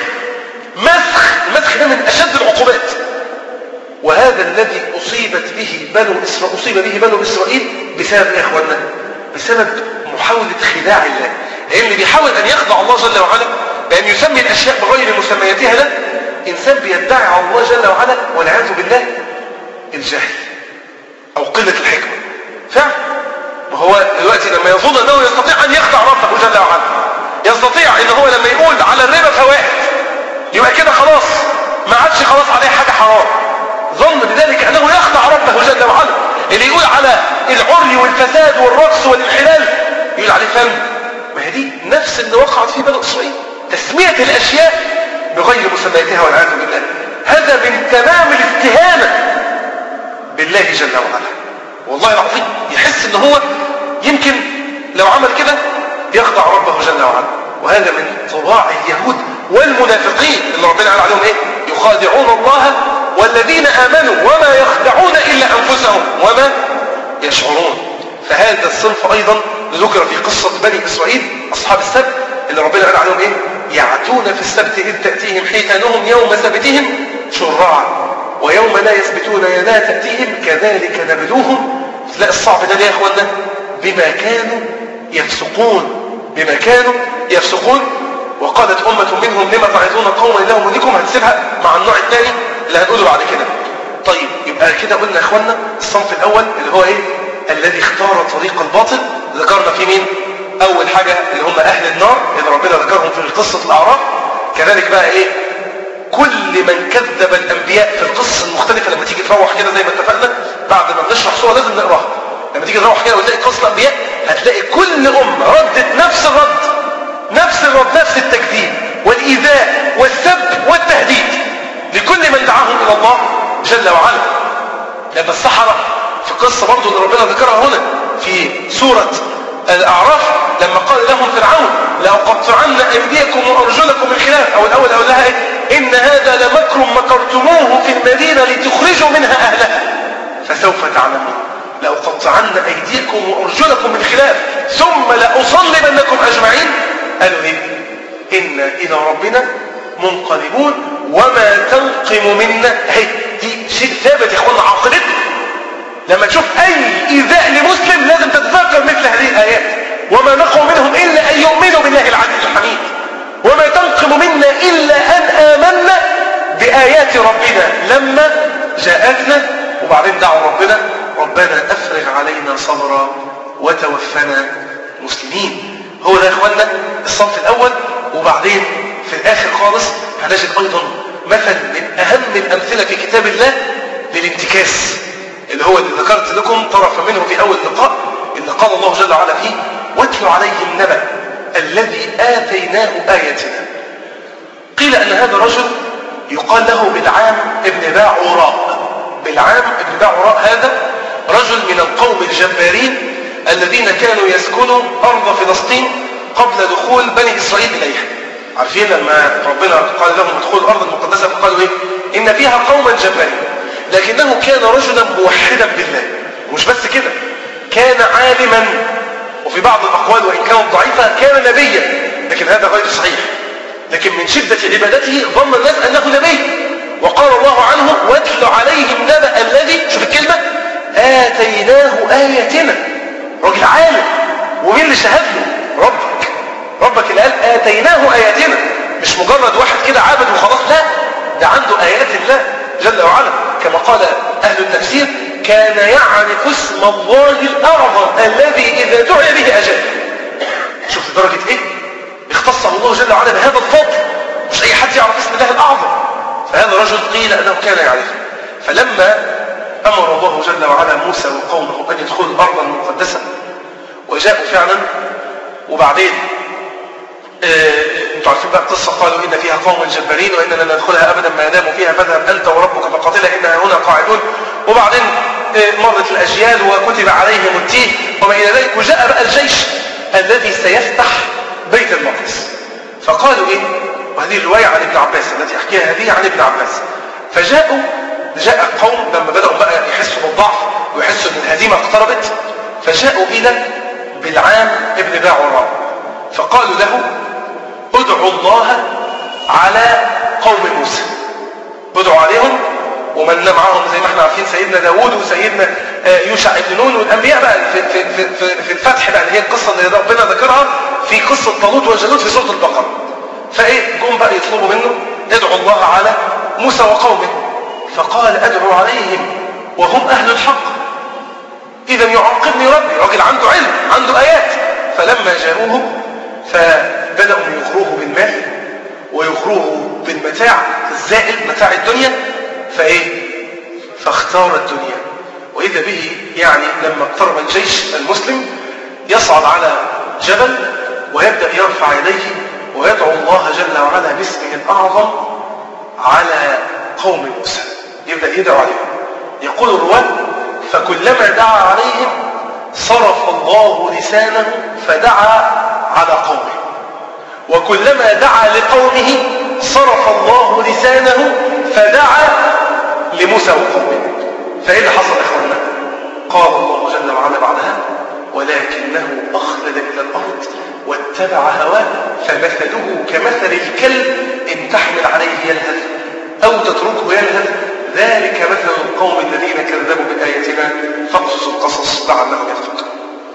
المسخ ده من اشد العقوبات، وهذا الذي اصيب به بنو اسرائيل بسبب يا اخوانا، بسبب محاولة خداع الله. لان اللي بيحاول ان يخدع الله جل وعلا بان يسمي الاشياء بغير مسمياتها ده انسان بيدعي على الله جل وعلا والعياذ بالله الجهل او قلة الحكمة. فعلا ما هو دلوقتي لما يظن انه يستطيع ان يخدع ربه جل وعلا، يستطيع ان هو لما يقول على الربا فوائد يبقى كده خلاص ما عادش خلاص عليه حاجة حرام، ظن بذلك انه يخدع ربه جل وعلا. اللي يقول على العري والفساد والرقص والانحلال يقول عليه فن. ما هي دي نفس اللي وقعت في بنو اسرائيل، تسمية الاشياء بغير مسمياتها والعياذ بالله. هذا من تمام الاستهانة بالله جل وعلا. والله العظيم يحس ان هو يمكن لو عمل كده يخدع ربه جل وعلا. وهذا من طباع اليهود والمنافقين اللي ربنا قال عليهم ايه؟ يخادعون الله والذين امنوا وما يخدعون الا انفسهم وما يشعرون. فهذا الصنف ايضا ذكر في قصة بني اسرائيل اصحاب السبت اللي ربنا قال عليهم ايه؟ يعتون في السبت اذ تأتيهم حيتانهم يوم سبتهم شرعا ويوم لا يثبتون لا تأتيهم كذلك نبلوهم. تلاقي الصعب ده ليه يا اخوانا؟ بما كانوا يفسقون. وقالت أمة منهم لما تعظون قوما الله مهلكهم. هنسيبها مع النوع الثاني اللي هنقوله بعد كده. طيب يبقى كده قلنا يا اخوانا الصنف الاول اللي هو ايه؟ الذي اختار طريق الباطل. ذكرنا في مين؟ اول حاجة اللي هم اهل النار اللي ربنا ذكرهم في قصة الاعراف. كذلك بقى ايه؟ كل من كذب الانبياء في القصص المختلفة. لما تيجي تروح كده زي ما اتفقنا بعد ما بنشرح سورة لازم نقراها. لما تيجي تروح كده وتلاقي قصة الانبياء هتلاقي كل ردت نفس الرد نفس الرد، نفس التكذيب والإيذاء والسب والتهديد لكل من دعاهم إلى الله جل وعلا. لما السحرة في قصة برضو اللي ربنا ذكرها هنا في سورة الأعراف، لما قال لهم فرعون لأقطعن أيديكم وأرجلكم من خلاف، أو الأول أقول لها إن هذا لمكر مكرتموه في المدينة لتخرجوا منها أهلها فسوف تعلمون. لأقطعن أيديكم وأرجلكم من خلاف ثم لأصلبنكم أجمعين. قالوا إنا إلى ربنا منقلبون وما تنقم منا. دي شيء ثابت يا إخوانا، عقيدتنا لما تشوف أي إيذاء لمسلم لازم تتذكر مثل هذه الآيات. وما نقم منهم إلا أن يؤمنوا بالله العزيز الحميد، وما تنقم منا إلا أن آمنا بآيات ربنا لما جاءتنا. وبعدين دعوا ربنا أفرغ علينا صبرا وتوفنا مسلمين. هو ده يا إخوانا الصف الأول. وبعدين في الآخر خالص هنجد أيضا مثل من أهم الأمثلة في كتاب الله للانتكاس، اللي هو اللي ذكرت لكم طرفا منه في أول لقاء، اللي قال الله جل وعلا فيه واتل عليهم نبأ الذي آتيناه آياتنا. قيل أن هذا رجل يقال له بلعام ابن باعوراء. بلعام ابن باعوراء هذا رجل من القوم الجبارين الذين كانوا يسكنوا أرض فلسطين قبل دخول بني إسرائيل إليها. عارفين لما ربنا قال لهم ادخلوا الأرض المقدسة فقالوا إن فيها قوما جبارين، لكنه كان رجلا موحدا بالله. ومش بس كده، كان عالما، وفي بعض الأقوال وإن كانت ضعيفة كان نبيا، لكن هذا غير صحيح. لكن من شدة عبادته ظن الناس أنه نبي. وقال الله عنه واتل عليهم نبأ الذي، شوف الكلمة، آتيناه آياتنا. راجل عالم، ومين اللي شهد له؟ ربك اللي قال آتيناه آياتنا، مش مجرد واحد كده عابد وخلاص، لا، ده عنده آيات الله جل وعلا. كما قال أهل التفسير كان يعرف اسم الله الأعظم الذي إذا دعي به أجاب. شوف درجة اختصه الله جل وعلا بهذا الفضل، مش أي حد يعرف اسم الله الأعظم. فهذا رجل قيل أنه كان يعرفه. فلما أمر الله جل وعلا موسى وقومه أن يدخلوا الأرض المقدسة وجاءوا فعلا، وبعدين انتوا عارفين بقى القصة، قالوا إن فيها قوم جبارين وإننا لا ندخلها أبدا ما داموا فيها فاذهب أنت وربك فقاتلا إننا هنا قاعدون. وبعدين مرت الأجيال وكتب عليهم التيه وما إلى ذلك، وجاء بقى الجيش الذي سيفتح بيت المقدس. فقالوا وهذه الرواية عن ابن عباس التي أحكيها هذه عن ابن عباس. جاء القوم لما بدأوا بقى يحسوا بالضعف ويحسوا أن الهزيمة اقتربت، فجاءوا إلى بلعام ابن باعوراء فقالوا له ادعوا الله على قوم موسى، ادعوا عليهم. ومن معهم زي ما احنا عارفين سيدنا داود وسيدنا يوشع ابن نون والأنبياء بقى في الفتح بقى، اللي هي القصة اللي ربنا ذكرها في قصة طالوت وجالوت في سورة البقرة. جم بقى يطلبوا منه ادعوا الله على موسى وقومه. فقال ادعوا عليهم وهم أهل الحق، إذا يعاقبني ربي. راجل عنده علم، عنده آيات. فلما جاءوه فبدأوا يغروه بالمال ويغروه بالمتاع الزائل، متاع الدنيا. فاختار الدنيا. وإذا به لما اقترب الجيش المسلم يصعد على جبل ويبدأ يرفع يديه ويدعو الله جل وعلا باسمه الأعظم على قوم موسى، يبدأ يدعو عليهم. يقول الرواة فكلما دعا عليهم صرف الله لسانه فدعا على قومه، وكلما دعا لقومه صرف الله لسانه فدعا لموسى وقومه. فإيه اللي حصل يا إخوانا؟ قال الله جل وعلا بعدها ولكنه أخلد إلى الأرض واتبع هواه فمثله كمثل الكلب إن تحمل عليه يلهث أو تتركه يلهث ذلك مثل القوم الذين كذبوا بآياتنا فاقصص القصص لعلهم يتفكرون.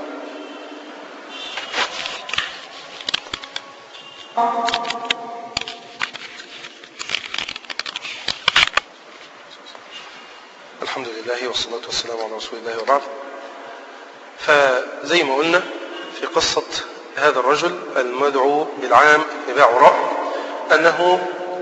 الحمد لله والصلاة والسلام على رسول الله وبعد. فزي ما قلنا في قصة هذا الرجل المدعو بلعام بن باعوراء أنه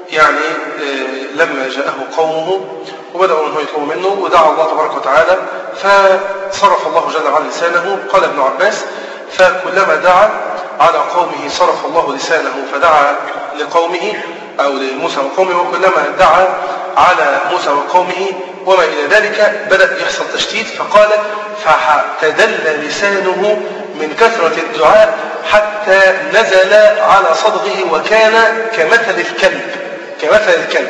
لما جاءه قومه وبدأوا أنه يطلبوا منه ودعا الله تبارك وتعالى فصرف الله جل وعلا لسانه. قال ابن عباس فكلما دعا على قومه صرف الله لسانه فدعا لقومه أو لموسى وقومه، وكلما دعا على موسى وقومه وما إلى ذلك بدأ يحصل تشتيت، فقال فتدل لسانه من كثرة الدعاء حتى نزل على صدغه وكان كمثل الكلب.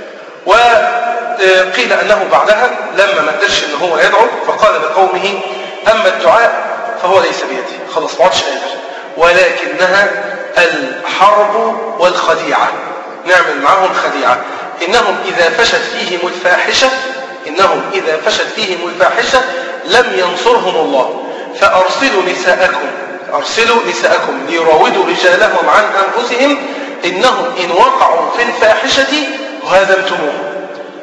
وقيل أنه بعدها لما ما قدرش أنه هو يدعو فقال لقومه أما الدعاء فهو ليس بيدي، خلص ما عادش قادر، ولكنها الحرب والخديعة، نعمل معهم خديعة. إنهم إذا فشت فيهم الفاحشة لم ينصرهم الله، فأرسلوا نساءكم ليراودوا رجالهم عن أنفسهم إنهم إن وقعوا في الفاحشة هزمتموهم.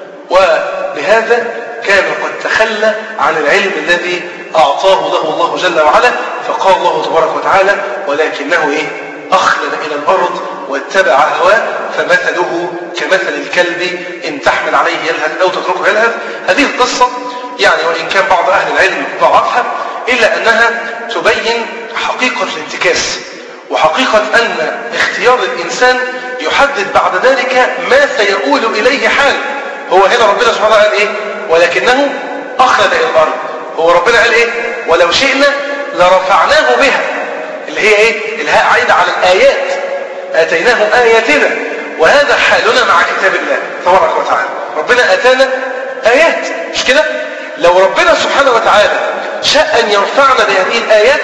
ولهذا كان قد تخلى عن العلم الذي أعطاه له الله جل وعلا، فقال الله تبارك وتعالى ولكنه أخلد إلى الأرض واتبع هواه فمثله كمثل الكلب إن تحمل عليه يلهث أو تتركه يلهث. هذه القصة يعني وإن كان بعض أهل العلم ضعفها إلا أنها تبين حقيقة الانتكاس وحقيقة أن اختيار الإنسان يحدد بعد ذلك ما سيؤول إليه حال. هو هنا ربنا سبحانه وتعالى قال ولكنه أخلد إلى الأرض. هو ربنا قال ولو شئنا لرفعناه بها، اللي هي الهاء عايدة على الآيات، آتيناه آياتنا، وهذا حالنا مع كتاب الله تبارك وتعالى. ربنا آتانا آيات، مش كده؟ لو ربنا سبحانه وتعالى شاء أن يرفعنا بهذه الآيات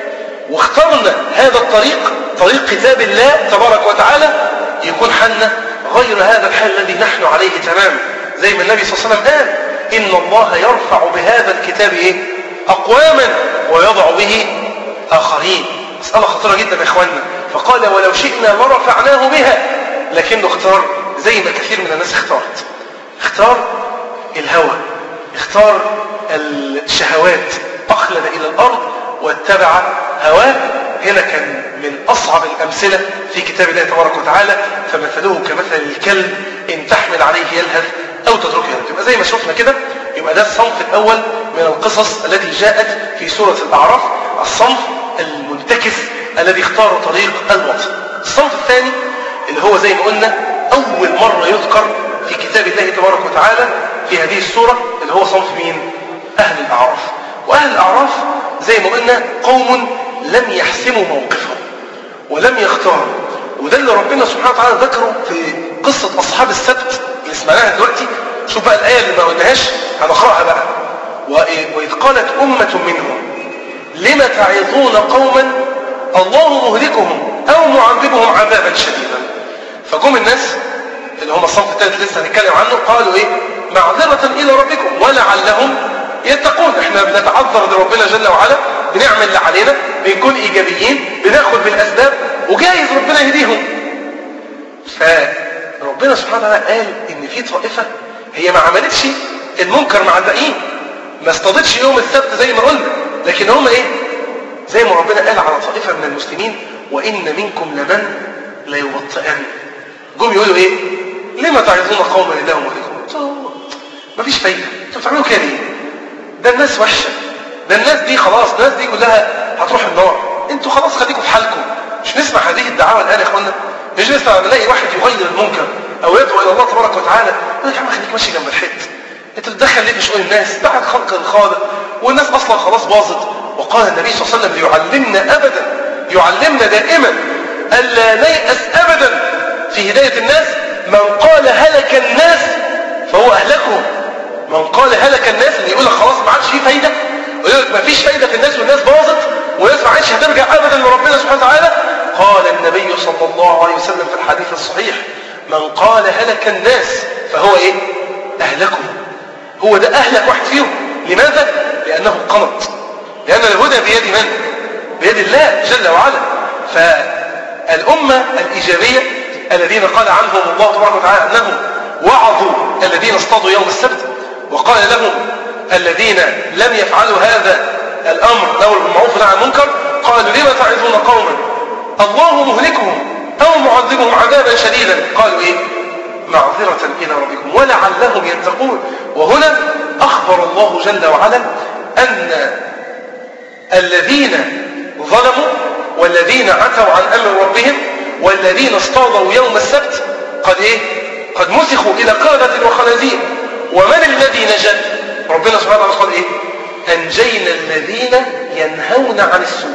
واخترنا هذا الطريق، طريق كتاب الله تبارك وتعالى، يكون حالنا غير هذا الحال الذي نحن عليه تماما. زي ما النبي صلى الله عليه وسلم قال إن الله يرفع بهذا الكتاب أقواما ويضع به آخرين. مسألة خطيرة جدا يا إخواننا. فقال ولو شئنا لرفعناه بها، لكنه اختار زي ما كثير من الناس اختار الهوى، اختار الشهوات، أخلد إلى الأرض واتبع هواه. هنا كان من أصعب الأمثلة في كتاب الله تبارك وتعالى، فمثله كمثل الكلب إن تحمل عليه يلهث أو تتركه يلهث. يبقى زي ما شفنا كده، يبقى ده الصنف الأول من القصص التي جاءت في سورة الأعراف، الصنف المنتكس الذي اختار طريق الوطن. الصنف الثاني اللي هو زي ما قلنا أول مرة يذكر في كتاب الله تبارك وتعالى في هذه السورة، اللي هو صنف مين؟ أهل الأعراف. وأهل الأعراف زي ما قلنا قوم لم يحسموا موقفهم ولم يختاروا، وده اللي ربنا سبحانه وتعالى ذكره في قصة أصحاب السبت اللي سمعناها دلوقتي. شوف بقى الآية اللي ما قلناهاش هنقرأها بقى. وإذ قالت أمة منهم لم تعظون قوما الله مهلكهم أو معذبهم عذابا شديدا. فقوم الناس اللي هم الصنف الثالث لسه هنتكلم عنه قالوا معذرة إلى ربكم ولعلهم يتقون. احنا بنتعذر لربنا جل وعلا، بنعمل اللي علينا، بنكون إيجابيين، بناخد بالأسباب، وجايز ربنا يهديهم. فربنا سبحانه وتعالى قال إن في طائفة هي ما عملتش المنكر مع الباقيين، ما اصطادتش يوم السبت زي ما قلنا، لكن هم زي ما ربنا قال على طائفة من المسلمين وإن منكم لمن ليبطئن. جم يقولوا لما تعظون قوما الله مهلكهم؟ مفيش فايدة، انتوا بتعملوا كده ليه؟ ده الناس وحشة، ده الناس دي خلاص، الناس دي كلها هتروح النار، انتوا خلاص خليكم في حالكم. مش نسمع هذه الدعوة الآن يا اخوانا؟ مش نسمع نلاقي واحد يغير المنكر أو يدعو إلى الله تبارك وتعالى يقول لك يا عم خليك ماشي جنب الحيط، انت بتدخل ليه في شؤون الناس؟ بعد خلق الخالق والناس أصلا خلاص باظت. وقال النبي صلى الله عليه وسلم يعلمنا دائما ألا نيأس أبدا في هداية الناس. من قال هلك الناس فهو أهلكهم. من قال هلك الناس اللي يقول لك خلاص ما عادش فيه فايدة، ويقول لك ما فيش فايدة في الناس والناس باظت والناس ما عادش هترجع أبدا لربنا سبحانه وتعالى. قال النبي صلى الله عليه وسلم في الحديث الصحيح من قال هلك الناس فهو أهلكهم. هو ده أهلك واحد فيهم. لماذا؟ لأنه قنط، لأن الهدى بيد من؟ بيد الله جل وعلا. فالأمة الإيجابية الذين قال عنهم الله تبارك وتعالى أنهم وعظوا الذين اصطادوا يوم السبت، وقال لهم الذين لم يفعلوا هذا الأمر الأمر بالمعروف والنهي عن المنكر قالوا لما تعظون قوما الله مهلكهم أو معذبهم عذابا شديدا. قالوا معذرة إلى ربكم ولعلهم يتقون. وهنا أخبر الله جل وعلا أن الذين ظلموا والذين عتوا عن أمر ربهم والذين اصطادوا يوم السبت قد مسخوا إلى قردة وخنازير. ومن الذي نجا؟ ربنا سبحانه وتعالى قال أنجينا الذين ينهون عن السوء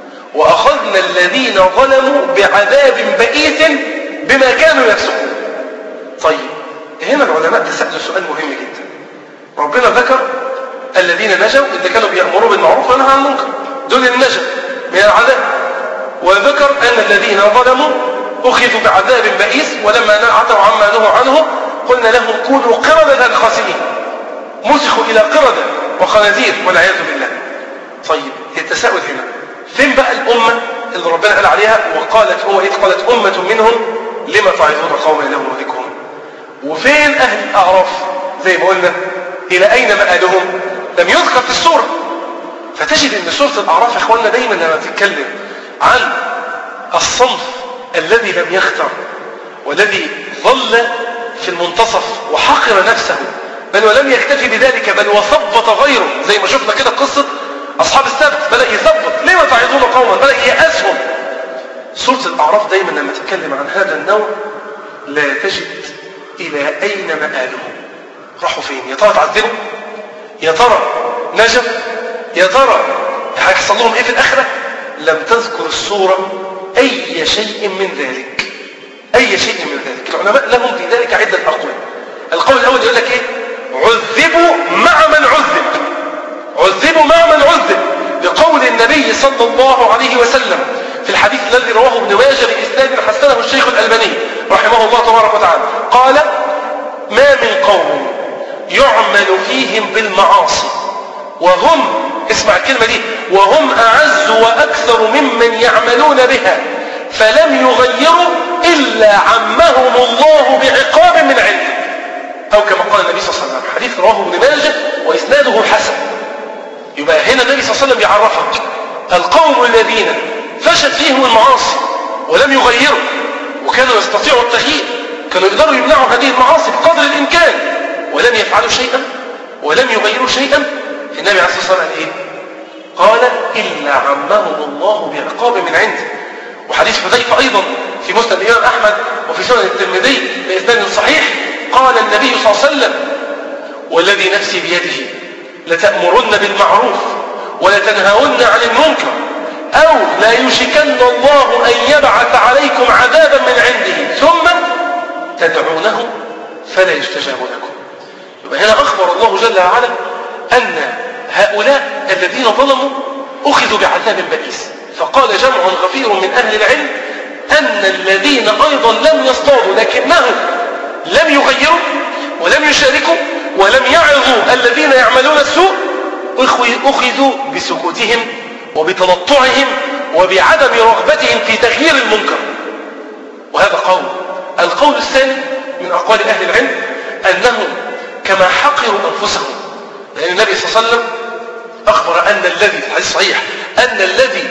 وأخذنا الذين ظلموا بعذاب بئيس بما كانوا يفسقون. طيب هنا العلماء تسألوا سؤال مهم جدا. ربنا ذكر الذين نجوا اللي كانوا بيأمروا بالمعروف وينهوا عن المنكر، دول النجا من العذاب. وذكر أن الذين ظلموا أخذوا بعذاب بئيس ولما عتوا عما نهوا عنه قلنا لهم كونوا قردة خاسئين، مسخوا إلى قردة وخنازير والعياذ بالله. طيب التساؤل هنا فين بقى الأمة اللي ربنا قال عليها وإذ قالت أمة منهم لما تعظون قوما لهم مهلكهم؟ وفين أهل الأعراف زي ما قلنا إلى أين مآلهم؟ لم يذكر في السورة. فتجد أن سورة الأعراف يا إخواننا دايما لما تتكلم عن الصنف الذي لم يختر والذي ظل في المنتصف وحقر نفسه بل ولم يكتفي بذلك بل وثبط غيره، زي ما شفنا كده قصة أصحاب السبت بدأ يثبط لما تعظون قوما، بدأ يأسهم. سورة الأعراف دايما لما تتكلم عن هذا النوع لا تجد إلى أين مآلهم، راحوا فين؟ يا ترى تعذبوا؟ يا ترى نجوا؟ يا ترى هيحصل لهم إيه في الآخرة؟ لم تذكر السورة أي شيء من ذلك، أي شيء من ذلك. العلماء لهم في ذلك عدة أقوال. القول الأول يقول لك عذبوا مع من عذب، عذبوا مع من عذب، لقول النبي صلى الله عليه وسلم في الحديث الذي رواه ابن ماجه بإسناد حسنه الشيخ الألباني رحمه الله تبارك وتعالى قال: ما من قوم يعمل فيهم بالمعاصي وهم، اسمع الكلمة دي، وهم أعز وأكثر ممن يعملون بها فلم يغيروا إلا عمهم الله بعقاب من عنده، أو كما قال النبي صلى الله عليه وسلم. حديث رواه ابن ماجه وإسناده حسن. يبقى هنا النبي صلى الله عليه وسلم يعرفك القوم الذين فشت فيهم المعاصي ولم يغيروا وكانوا يستطيعوا التغيير، كانوا يقدروا يمنعوا هذه المعاصي بقدر الإمكان ولم يفعلوا شيئا ولم يغيروا شيئا. النبي عليه الصلاة والسلام قال: إلا عمهم الله بعقاب من عنده. وحديث حذيفة أيضا في مسند الإمام أحمد وفي سنن الترمذي بإسناد صحيح قال النبي صلى الله عليه وسلم: والذي نفسي بيده لتأمرن بالمعروف ولتنهون عن المنكر أو لا يوشكن الله أن يبعث عليكم عذابا من عنده ثم تدعونه فلا يستجاب لكم. يبقى هنا أخبر الله جل وعلا أن هؤلاء الذين ظلموا أخذوا بعذاب بئيس. فقال جمع غفير من أهل العلم أن الذين أيضا لم يصطادوا لكنهم لم يغيروا ولم يشاركوا ولم يعظوا الذين يعملون السوء أخذوا بسكوتهم وبتنطعهم وبعدم رغبتهم في تغيير المنكر. وهذا قول. القول الثاني من أقوال أهل العلم أنهم كما حقروا أنفسهم، لأن النبي صلى الله عليه وسلم أخبر أن الذي، الحديث صحيح، أن الذي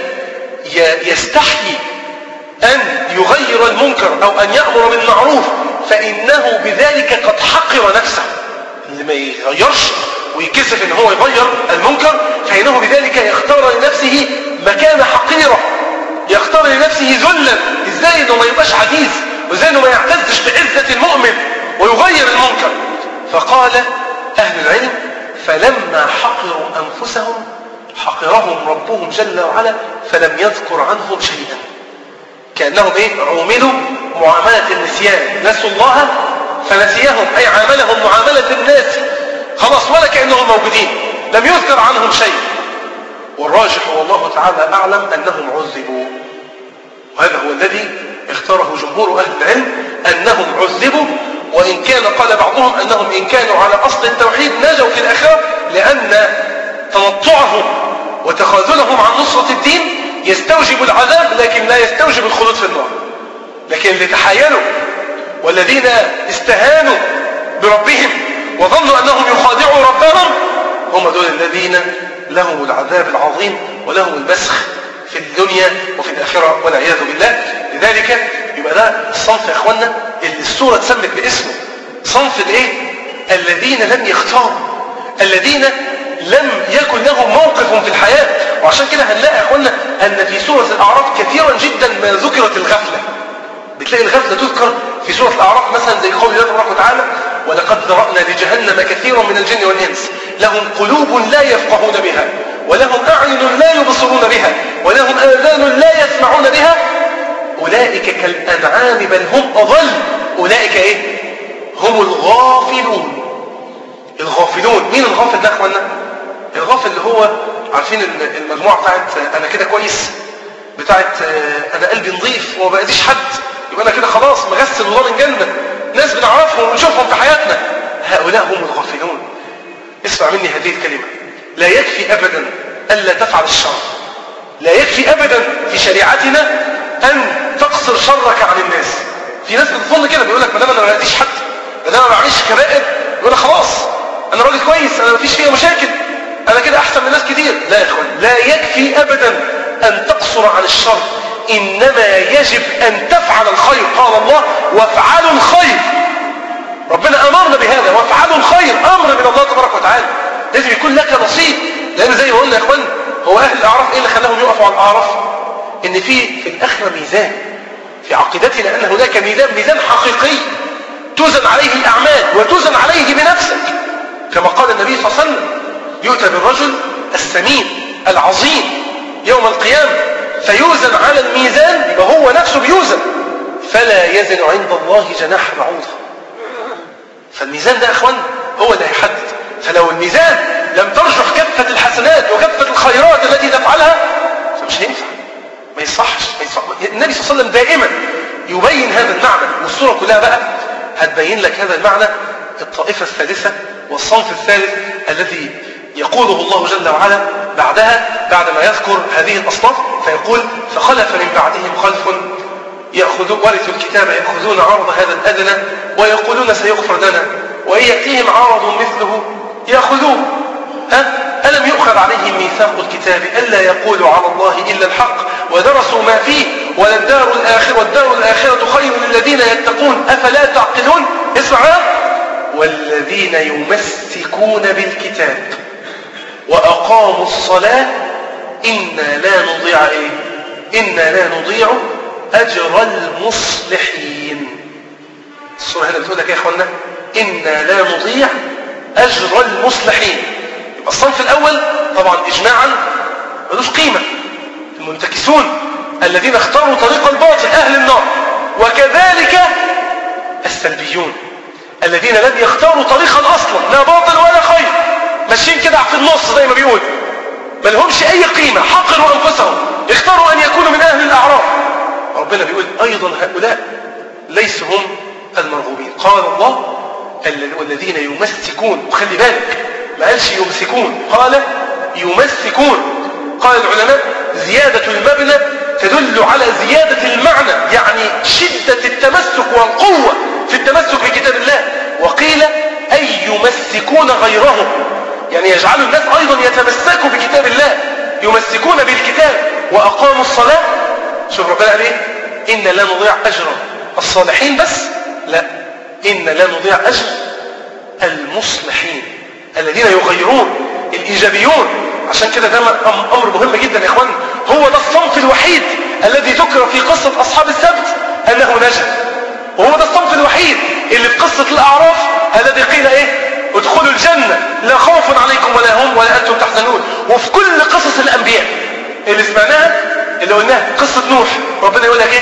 يستحيي أن يغير المنكر أو أن يأمر بالمعروف فإنه بذلك قد حقر نفسه. اللي ما يغيرش ويكسف ان هو يغير المنكر فإنه بذلك يختار لنفسه مكانة حقيرة، يختار لنفسه ذلا. ازاي انه ما يبقاش عزيز وازاي انه ما يعتزش بعزة المؤمن ويغير المنكر. فقال أهل العلم: فلما حقروا أنفسهم حقرهم ربهم جل وعلا فلم يذكر عنهم شيئا. كأنهم عملوا معاملة النسيان، نسوا الله فنسيهم، أي عاملهم معاملة الناس، خلاص ولا كأنهم موجودين، لم يذكر عنهم شيء. والراجح والله تعالى أعلم أنهم عذبوا، وهذا هو الذي اختاره جمهور أهل العلم أنهم عذبوا. وإن كان قال بعضهم أنهم إن كانوا على أصل التوحيد نجوا في الآخرة، لأن تنطعهم وتخاذلهم عن نصرة الدين يستوجب العذاب لكن لا يستوجب الخلود في النار. لكن اللي تحايلوا والذين استهانوا بربهم وظنوا أنهم يخادعوا ربهم هم دول الذين لهم العذاب العظيم ولهم المسخ في الدنيا وفي الآخرة والعياذ بالله. لذلك يبقى ده الصنف يا إخوانا اللي السورة تسمت باسمه، صنف الذين لم يختاروا، الذين لم يكن لهم موقف في الحياة. وعشان كده هنلاقي يا إخوانا اخوانا ان في سورة الاعراف كثيرا جدا ما ذكرت الغفلة. بتلاقي الغفلة تذكر في سورة الاعراف مثلا زي قول الله تبارك وتعالى ولقد ذرأنا لجهنم كثيرا من الجن والانس لهم قلوب لا يفقهون بها ولهم اعين لا يبصرون بها ولهم اذان لا يسمعون بها اولئك كالانعام بل هم اضل اولئك ايه؟ هم الغافلون. الغافلون. مين الغافل ده اخوانا؟ الغافل اللي هو عارفين المجموعة بتاعت انا كده كويس، بتاعت انا قلبي نظيف وما بأذيش حد، يبقى انا كده خلاص مغسل وضامن جنة، ناس بنعرفهم ونشوفهم في حياتنا. هؤلاء هم الغافلون. اسمع مني هذه الكلمة، لا يكفي ابدا الا تفعل الشر، لا يكفي ابدا في شريعتنا ان تقصر شرك عن الناس. في ناس بتظن كده، بيقول لك ما دام انا ما بأذيش حد، ما دام انا ما بعملش كبائر، يقول لك خلاص انا راجل كويس، انا ما فيش فيها مشاكل، انا كده احسن من ناس كتير. لا يا اخوان، لا يكفي ابدا ان تقصر عن الشر، انما يجب ان تفعل الخير. قال الله وافعلوا الخير، ربنا امرنا بهذا، وافعلوا الخير، امر من الله تبارك وتعالى. لازم يكون لك نصيب، لان زي ما قلنا يا اخوان، هو اهل الاعراف ايه اللي خلاهم يقفوا على الاعراف؟ ان في الاخره ميزان. في عقيدتنا ان هناك ميزان حقيقي توزن عليه الاعمال وتوزن عليه بنفسك، كما قال النبي صلى الله عليه وسلم يؤتى بالرجل السمين العظيم يوم القيامة فيوزن على الميزان، يبقى هو نفسه بيوزن، فلا يزن عند الله جناح بعوضة. فالميزان ده يا اخوان هو اللي هيحدد. فلو الميزان لم ترجح كفة الحسنات وكفة الخيرات التي تفعلها فمش هينفع، ما يصحش. النبي صلى الله عليه وسلم دائما يبين هذا المعنى، والسورة كلها بقى هتبين لك هذا المعنى. الطائفة الثالثة والصنف الثالث الذي يقوله الله جل وعلا بعدها، بعدما يذكر هذه الأصناف فيقول فخلف من بعدهم خلف ورثوا الكتاب يأخذون عرض هذا الأدنى ويقولون سيغفر لنا وإن يأتيهم عرض مثله يأخذوه. ألم يؤخذ عليهم ميثاق الكتاب ألا يقولوا على الله إلا الحق ودرسوا ما فيه والدار الآخرة خير للذين يتقون أفلا تعقلون. اسمع والذين يمسكون بالكتاب وأقاموا الصلاة إنا لا نضيع أجر المصلحين. السورة هنا بتقول لك يا إخوانا إنا لا نضيع أجر المصلحين. يبقى الصنف الأول طبعا إجماعا ملوش قيمة، المنتكسون الذين اختاروا طريق الباطل أهل النار، وكذلك السلبيون الذين لم يختاروا طريقا أصلا، لا باطل ولا خير، ماشيين كده في النص زي ما بيقول، ما لهمش أي قيمة، حقروا أنفسهم، اختاروا أن يكونوا من أهل الأعراف. ربنا بيقول أيضا هؤلاء ليسوا هم المرغوبين. قال الله والذين يمسكون، وخلي بالك ما قالش يمسكون، قال يمسكون. قال العلماء زيادة المبنى تدل على زيادة المعنى، يعني شدة التمسك والقوة في التمسك بكتاب الله. وقيل أي يمسكون غيرهم، يعني يجعل الناس أيضا يتمسكوا بكتاب الله، يمسكون بالكتاب وأقاموا الصلاة. شوف ربنا قال إيه؟ إن لا نضيع أجر الصالحين، بس لا، إن لا نضيع أجر المصلحين الذين يغيرون، الإيجابيون. عشان كده ده أمر مهم جدا يا إخوان. هو ده الصنف الوحيد الذي ذكر في قصة أصحاب السبت أنه نجا، وهو ده الصنف الوحيد اللي في قصة الأعراف الذي قيل إيه؟ ادخلوا الجنة لا خوف عليكم ولا أنتم تحزنون. وفي كل قصص الأنبياء اللي سمعناها اللي قلناها، قصة نوح ربنا يقول لك إيه؟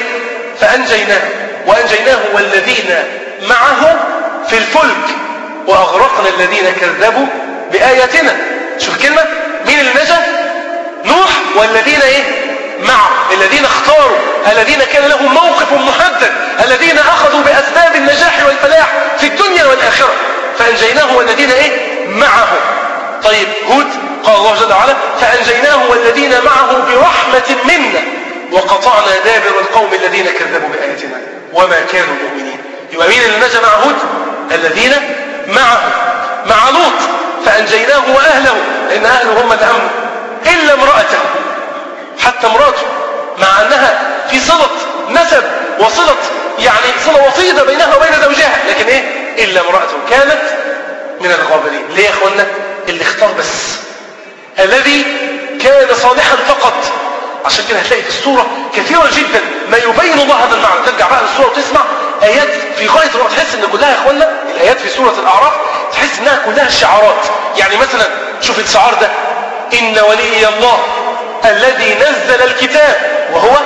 وأنجيناه والذين معه في الفلك وأغرقنا الذين كذبوا بآياتنا. شوف كلمة، مين اللي نجا؟ نوح والذين إيه؟ معه، الذين اختاروا، الذين كان لهم موقف محدد، الذين أخذوا بأسباب النجاح والفلاح في الدنيا والآخرة، فأنجيناه والذين إيه؟ معه. طيب هود قال الله جل وعلا فأنجيناه والذين معه برحمة منا وقطعنا دابر القوم الذين كذبوا بآياتنا وما كانوا مؤمنين. يبقى مين اللي نجا مع هود؟ الذين معه. مع لوط فأنجيناه وأهله، لأن أهله هم الأمن، إلا امرأته، حتى امرأته مع أنها في صلة نسب وصلة يعني صلة وطيدة بينها وبين زوجها، لكن إيه؟ إلا امرأته كانت من الغابرين. ليه يا أخوانا؟ اللي اختار بس، الذي كان صالحا فقط عشان كده هتلاقي في السورة كثيرا جدا ما يبين الله هذا المعنى. ترجع بقى للسورة وتسمع آيات في غاية الوقت، تحس ان كلها يا اخوانا الآيات في سورة الأعراف تحس انها كلها شعارات. يعني مثلا شوف الشعار ده: إن ولي الله الذي نزل الكتاب وهو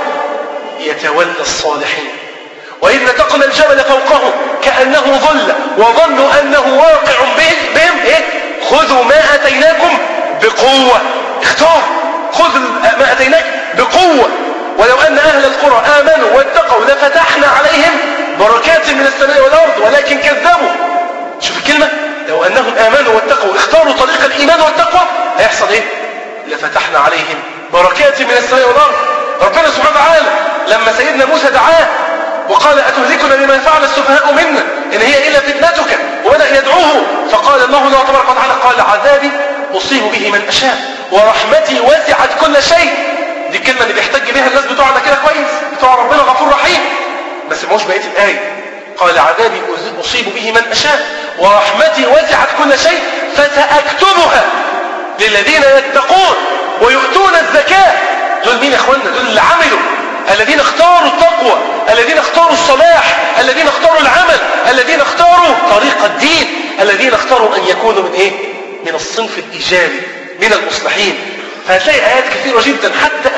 يتولى الصالحين، وإذ نتقنا الجبل فوقهم كأنه ظل وظنوا أنه واقع بهم خذوا ما أتيناكم بقوة. اختار، خذ ما أتيناك بقوة. ولو أن أهل القرى آمنوا واتقوا لفتحنا عليهم بركات من السماء والأرض ولكن كذبوا. شوف الكلمة، لو أنهم آمنوا واتقوا، اختاروا طريق الإيمان والتقوى، هيحصل إيه؟ لفتحنا عليهم بركات من السماء والأرض. ربنا سبحانه وتعالى لما سيدنا موسى دعاه وقال أتهلكنا بما فعل السفهاء منا إن هي إلا فتنتك، وبدأ يدعوه، فقال الله تبارك وتعالى: قال عذابي أصيب به من أشاء ورحمتي وسعت كل شيء. دي الكلمة اللي بيحتج بها الناس بتوعنا كده كويس، بتوع ربنا غفور رحيم. ما سمعوش بقية الآية: قال عذابي أصيب به من أشاء ورحمتي وسعت كل شيء فسأكتبها للذين يتقون ويؤتون الزكاة. دول مين يا اخوانا؟ دول اللي عملوا، الذين اختاروا التقوى، الذين اختاروا الصلاح، الذين اختاروا العمل، الذين اختاروا طريق الدين، الذين اختاروا أن يكونوا من ايه؟ من الصنف الإيجابي، من المصلحين. فهتلاقي آيات كثيرة جدا، حتى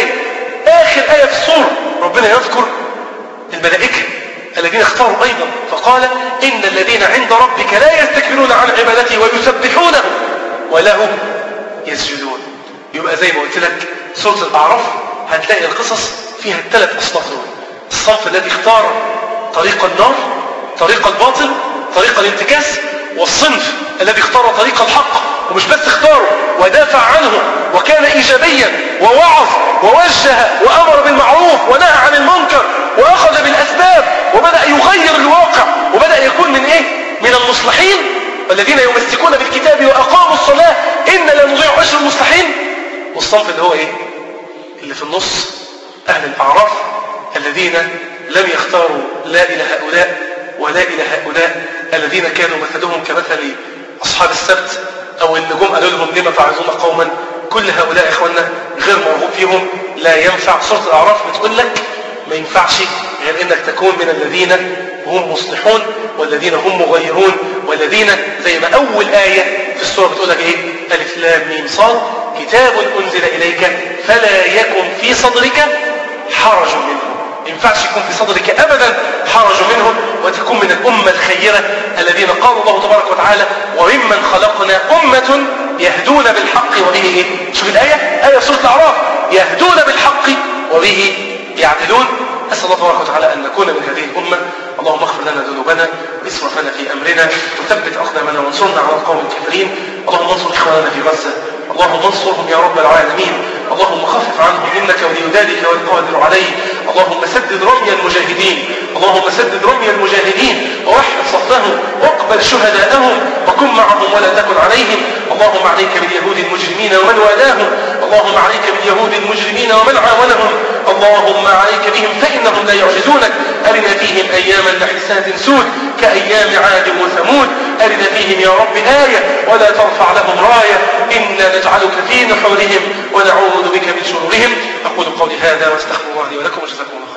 آخر آية في السورة ربنا يذكر الملائكة الذين اختاروا أيضا، فقال: إن الذين عند ربك لا يستكبرون عن عبادته ويسبحونه وله يسجدون. يبقى زي ما قلت لك سورة الأعراف هتلاقي القصص فيها الثلاث أصناف دول: الصنف الذي اختار طريق النار، طريق الباطل، طريق الانتكاس، والصنف الذي اختار طريق الحق، ومش بس اختاره ودافع عنه وكان إيجابيا ووعظ ووجه وأمر بالمعروف ونهى عن المنكر وأخذ بالأسباب وبدأ يغير الواقع وبدأ يكون من ايه؟ من المصلحين. والذين يمسكون بالكتاب وأقاموا الصلاة إن لا نضيع أجر المصلحين. والصنف اللي هو ايه؟ اللي في النص، أهل الأعراف الذين لم يختاروا لا إلى هؤلاء ولا إلى هؤلاء، الذين كانوا مثلهم كمثل أصحاب السبت أو النجوم قالوا لهم لما تعظون قوما. كل هؤلاء إخواننا غير مرغوب فيهم، لا ينفع. سورة الأعراف بتقول لك ما ينفعش غير إنك تكون من الذين هم مصلحون والذين هم مغيرون، والذين زي ما أول آية في السورة بتقول لك إيه؟ ألف لام ميم صاد كتاب أنزل إليك فلا يكن في صدرك حرج منه. ما ينفعش يكون في صدرك أبدا حرج منه، وتكون من الأمة الخيرة الذين قال الله تبارك وتعالى: وممن خلقنا أمة يهدون بالحق وبه إيه؟ شوف الآية، آية سورة الأعراف: يهدون بالحق وبه يعدلون. أسأل الله تبارك وتعالى أن نكون من هذه الأمة. اللهم اغفر لنا ذنوبنا واسرفنا في أمرنا وثبت أقدامنا وانصرنا على القوم الكافرين. اللهم انصر إخواننا في غزة، اللهم انصرهم يا رب العالمين. اللهم خفف عنهم إنك ولي ذلك والقادر عليه. اللهم سدد رمي المجاهدين، اللهم سدد رمي المجاهدين ووحد صفهم واقبل شهداءهم وكن معهم ولا تكن عليهم. اللهم عليك باليهود المجرمين ومن والاهم، اللهم عليك باليهود المجرمين ومن عاونهم، اللهم عليك بهم فإنهم لا يعجزونك. أرنا فيهم أياما لحسات سود كأيام عاد وثمود. أرنا فيهم يا رب آية ولا ترفع لهم راية. إنا نجعلك في نحورهم ونعوذ بك من شرورهم. أقول قولي هذا واستغفر الله لي ولكم وجزاكم الله.